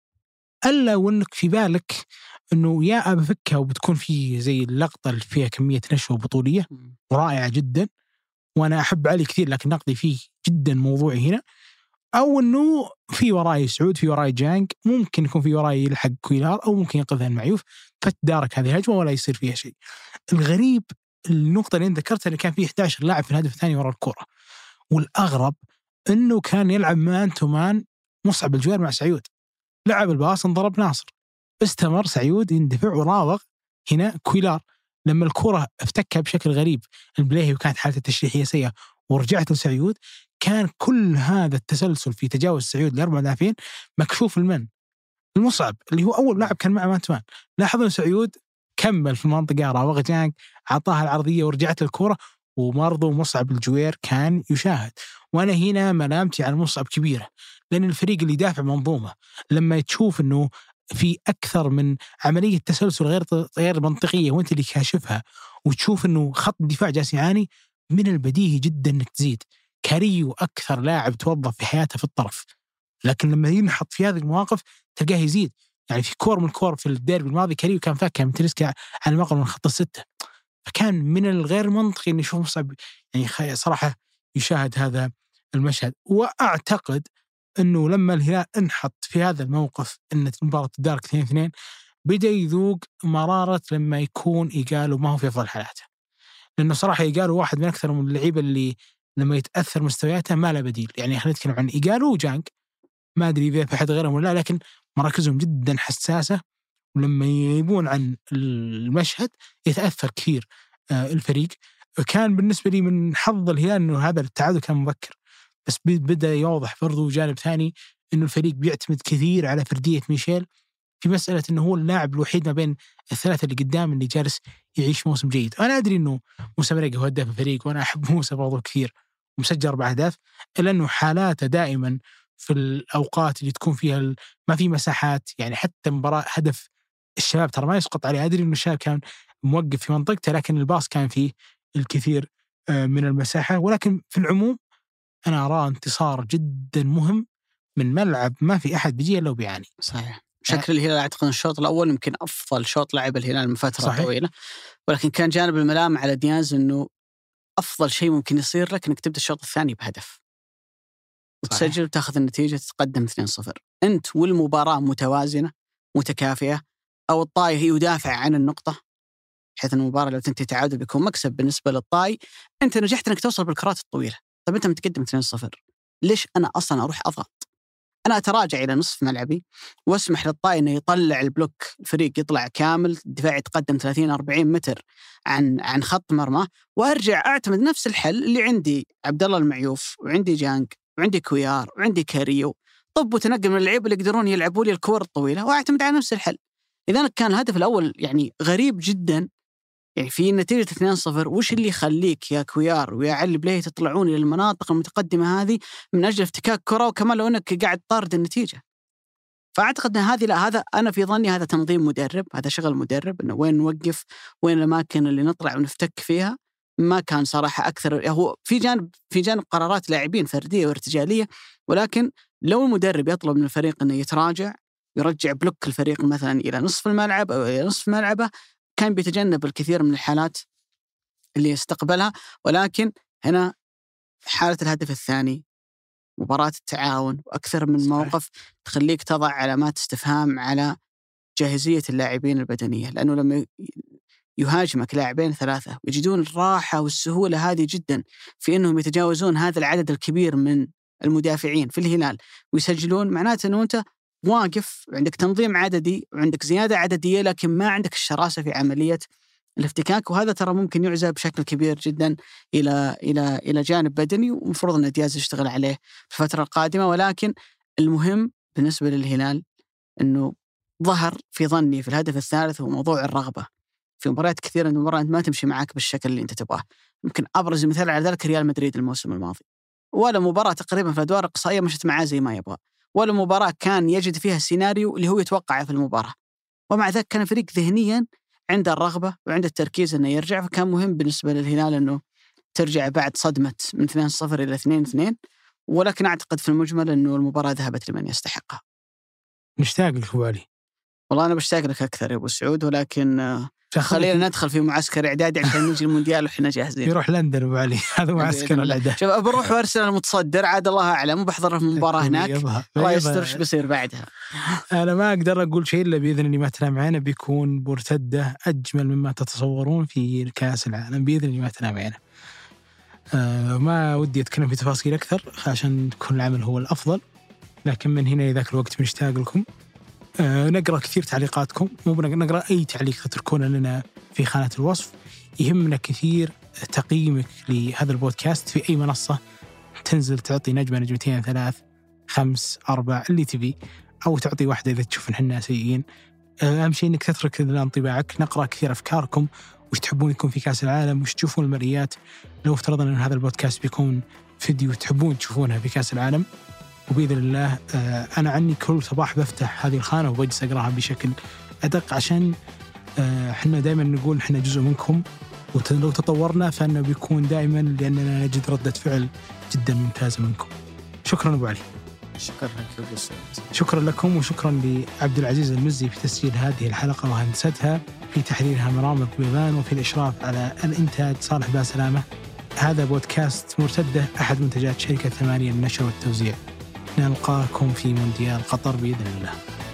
الا وانك في بالك انه يا بفكها وبتكون في زي اللقطه اللي فيها كميه نشوه بطوليه ورائعه جدا، وانا احب علي كثير لكن نقدي فيه جدا موضوعي هنا، او انه في وراي سعود، في وراي جانج، ممكن يكون في وراي يلحق كويلار، او ممكن ينقذها المعيوف فتدارك هذه الهجمه ولا يصير فيها شيء. الغريب النقطه اللي ذكرتها اللي كان فيه إحدى عشر لاعب في الهدف الثاني ورا الكره، والاغرب انه كان يلعب مان تو مان مصعب الجوير مع سعيود، لعب الباص انضرب ناصر، استمر سعيود يندفع وراوغ هنا كويلار. لما الكره افتكها بشكل غريب البلاهي وكانت حالته التشريحيه سيئه ورجعت لسعيود، كان كل هذا التسلسل في تجاوز سعيود لأربع مدافعين مكشوف المن. المصعب اللي هو أول لاعب كان معه مانتمان، لاحظ أن سعيود كمل في المنطقة، راوغ جانج عطاها العرضية ورجعت الكرة، ومرضو مصعب الجوير كان يشاهد. وأنا هنا ملامتي على مصعب كبيرة، لأن الفريق اللي دافع منظومة لما تشوف أنه في أكثر من عملية تسلسل غير غير منطقية وأنت اللي كاشفها، وتشوف أنه خط الدفاع جالس يعاني، من البديهي جدا أنك تزيد. كاريو أكثر لاعب توظف في حياته في الطرف، لكن لما ينحط في هذه المواقف تلقاه يزيد. يعني في كور من الكور في الديربي الماضي كاريو كان فاكها من تريسكا على المقر من خط الستة، فكان من الغير منطقي أن يشوف مصعب يعني صراحة يشاهد هذا المشهد. وأعتقد أنه لما الهلال انحط في هذا الموقف أن المباراة تدارك اثنين اثنين، بدأ يذوق مرارة لما يكون إيجالو ما هو في أفضل حالاته، لأنه صراحة إيجالو واحد من أكثر من اللعيبة اللي لما يتأثر مستوياته ما له بديل. يعني خلينا نتكلم عن إيجالو وجانج، ما أدري إذا في أحد غيرهم ولا لا، لكن مراكزهم جدا حساسة، ولما يغيبون عن المشهد يتأثر كثير الفريق. كان بالنسبة لي من حظ الهلال أنه هذا التعادل كان مبكر، بس بدأ يوضح برضو جانب ثاني أنه الفريق بيعتمد كثير على فردية ميشيل في مسألة أنه هو اللاعب الوحيد ما بين الثلاثة اللي قدام اللي جالس يعيش موسم جيد. أنا أدري أنه موسى مريقة هو هداف الفريق، وأنا أحب موسى برضو كثير ومسجل أربع أهداف، إلا أنه حالاته دائما في الأوقات اللي تكون فيها ما في مساحات. يعني حتى مباراة هدف الشباب ترى ما يسقط عليه، أدري أنه الشباب كان موقف في منطقته لكن الباص كان فيه الكثير من المساحة. ولكن في العموم أنا أرى انتصار جدا مهم من ملعب ما في أحد بيجي إلا وبيعاني. صحيح. شكل الهلال أعتقد الشوط الأول يمكن أفضل شوط لعب الهلال من فترة صحيح. طويلة، ولكن كان جانب الملام على دياز أنه أفضل شيء ممكن يصير لك أنك تبدأ الشوط الثاني بهدف وتسجل وتأخذ النتيجة تتقدم اثنين صفر. أنت والمباراة متوازنة متكافئة، أو الطائي يدافع عن النقطة، حيث المباراة لو تنتهي تعادل بيكون مكسب بالنسبة للطائي. أنت نجحت أنك توصل بالكرات الطويلة، طب أنت متقدم اثنين صفر، ليش أنا أصلا أروح أضغط؟ أنا أتراجع إلى نصف ملعبي واسمح للطائي إنه يطلع البلوك، الفريق يطلع كامل، الدفاع يتقدم ثلاثين أربعين متر عن عن خط مرمى، وأرجع أعتمد نفس الحل اللي عندي عبد الله المعيوف وعندي جانج وعندي كويار وعندي كاريو، طب وتنقل من اللعيبة اللي يقدرون يلعبوا لي الكور الطويلة وأعتمد على نفس الحل. إذا كان الهدف الأول يعني غريب جدا يعني في نتيجة اثنين صفر وش اللي يخليك يا كويار ويا علي بليه تطلعون إلى المناطق المتقدمة هذه من أجل افتكاك كرة، وكمان لو أنك قاعد طارد النتيجة. فأعتقد أن هذه لا، هذا أنا في ظني هذا تنظيم مدرب، هذا شغل مدرب، إنه وين نوقف، وين الأماكن اللي نطلع ونفتك فيها. ما كان صراحة أكثر، هو في جانب في جانب قرارات لاعبين فردية وارتجالية، ولكن لو المدرب يطلب من الفريق أنه يتراجع، يرجع بلوك الفريق مثلا إلى نصف الملعب أو إلى نصف ملعبه، كان بيتجنب الكثير من الحالات اللي يستقبلها. ولكن هنا حالة الهدف الثاني، مباراة التعاون، وأكثر من موقف تخليك تضع علامات استفهام على جاهزية اللاعبين البدنية، لأنه لما يهاجمك لاعبين ثلاثة ويجدون الراحة والسهولة هذه جدا في أنهم يتجاوزون هذا العدد الكبير من المدافعين في الهلال ويسجلون، معناته أنه أنت واقف وعندك تنظيم عددي وعندك زيادة عددية، لكن ما عندك الشراسة في عملية الافتكاك. وهذا ترى ممكن يعزى بشكل كبير جدا إلى إلى إلى جانب بدني، ومفروض أن دياز يشتغل عليه في الفترة القادمة. ولكن المهم بالنسبة للهلال أنه ظهر في ظني في الهدف الثالث هو موضوع الرغبة. في مباريات كثيرة من المباريات ما تمشي معك بالشكل اللي أنت تبغاه. يمكن أبرز مثال على ذلك ريال مدريد الموسم الماضي، ولا مباراة تقريبا في الأدوار الإقصائية مشت معاه زي ما يبغى، ولا مباراة كان يجد فيها السيناريو اللي هو يتوقعه في المباراة، ومع ذلك كان فريق ذهنيا عنده الرغبة وعنده التركيز أنه يرجع. فكان مهم بالنسبة للهلال أنه ترجع بعد صدمة من اثنين صفر إلى اثنين اثنين، ولكن أعتقد في المجمل أنه المباراة ذهبت لمن يستحقها. مشتاق لك أبو علي. والله أنا بشتاق لك أكثر يا أبو سعود، ولكن خلينا ندخل في معسكر إعدادي عشان نجي المونديال وإحنا جاهزين. يروح لندن أبو علي، هذا معسكر الإعداد. شوف بروح وأرسنال المتصدر، عاد الله أعلم، وبحضر في المباراة هناك، الله يستر إيش بيصير بعدها. أنا ما أقدر أقول شيء إلا بإذن الله ما تنام معنا بيكون مرتدة أجمل مما تتصورون في كأس العالم بإذن الله ما تنام معنا. أه ما ودي أتكلم في تفاصيل أكثر عشان تكون العمل هو الأفضل، لكن من هنا لذاك الوقت مشتاق لكم. أه نقرأ كثير تعليقاتكم، مو نقرأ أي تعليق تتركون لنا في خانة الوصف. يهمنا كثير تقييمك لهذا البودكاست في أي منصة تنزل، تعطي نجمة، نجمتين، ثلاث، خمس، أربع، اللي تبي، أو تعطي واحدة إذا تشوف إننا سيئين. أهم شيء إنك تترك لنا انطباعك. نقرأ كثير أفكاركم، وش تحبون يكون في كأس العالم، وش تشوفون المرئيات. لو افترضنا أن هذا البودكاست بيكون فيديو تحبون تشوفونها في كأس العالم، وبإذن الله أنا عني كل صباح بفتح هذه الخانة وبجلس أقرأها بشكل أدق، عشان إحنا دائما نقول إحنا جزء منكم، ولو تطورنا فإنه بيكون دائما لأننا نجد ردة فعل جدا ممتازة منكم. شكرا أبو علي. شكرا لك. شكرا لكم، وشكرا لعبد العزيز المزي في تسجيل هذه الحلقة وهندستها، في تحريرها مرام القبيبان، وفي الإشراف على الإنتاج صالح باسلامة. هذا بودكاست مرتدة، أحد منتجات شركة ثمانية للنشر والتوزيع. نلقاكم في مونديال قطر بإذن الله.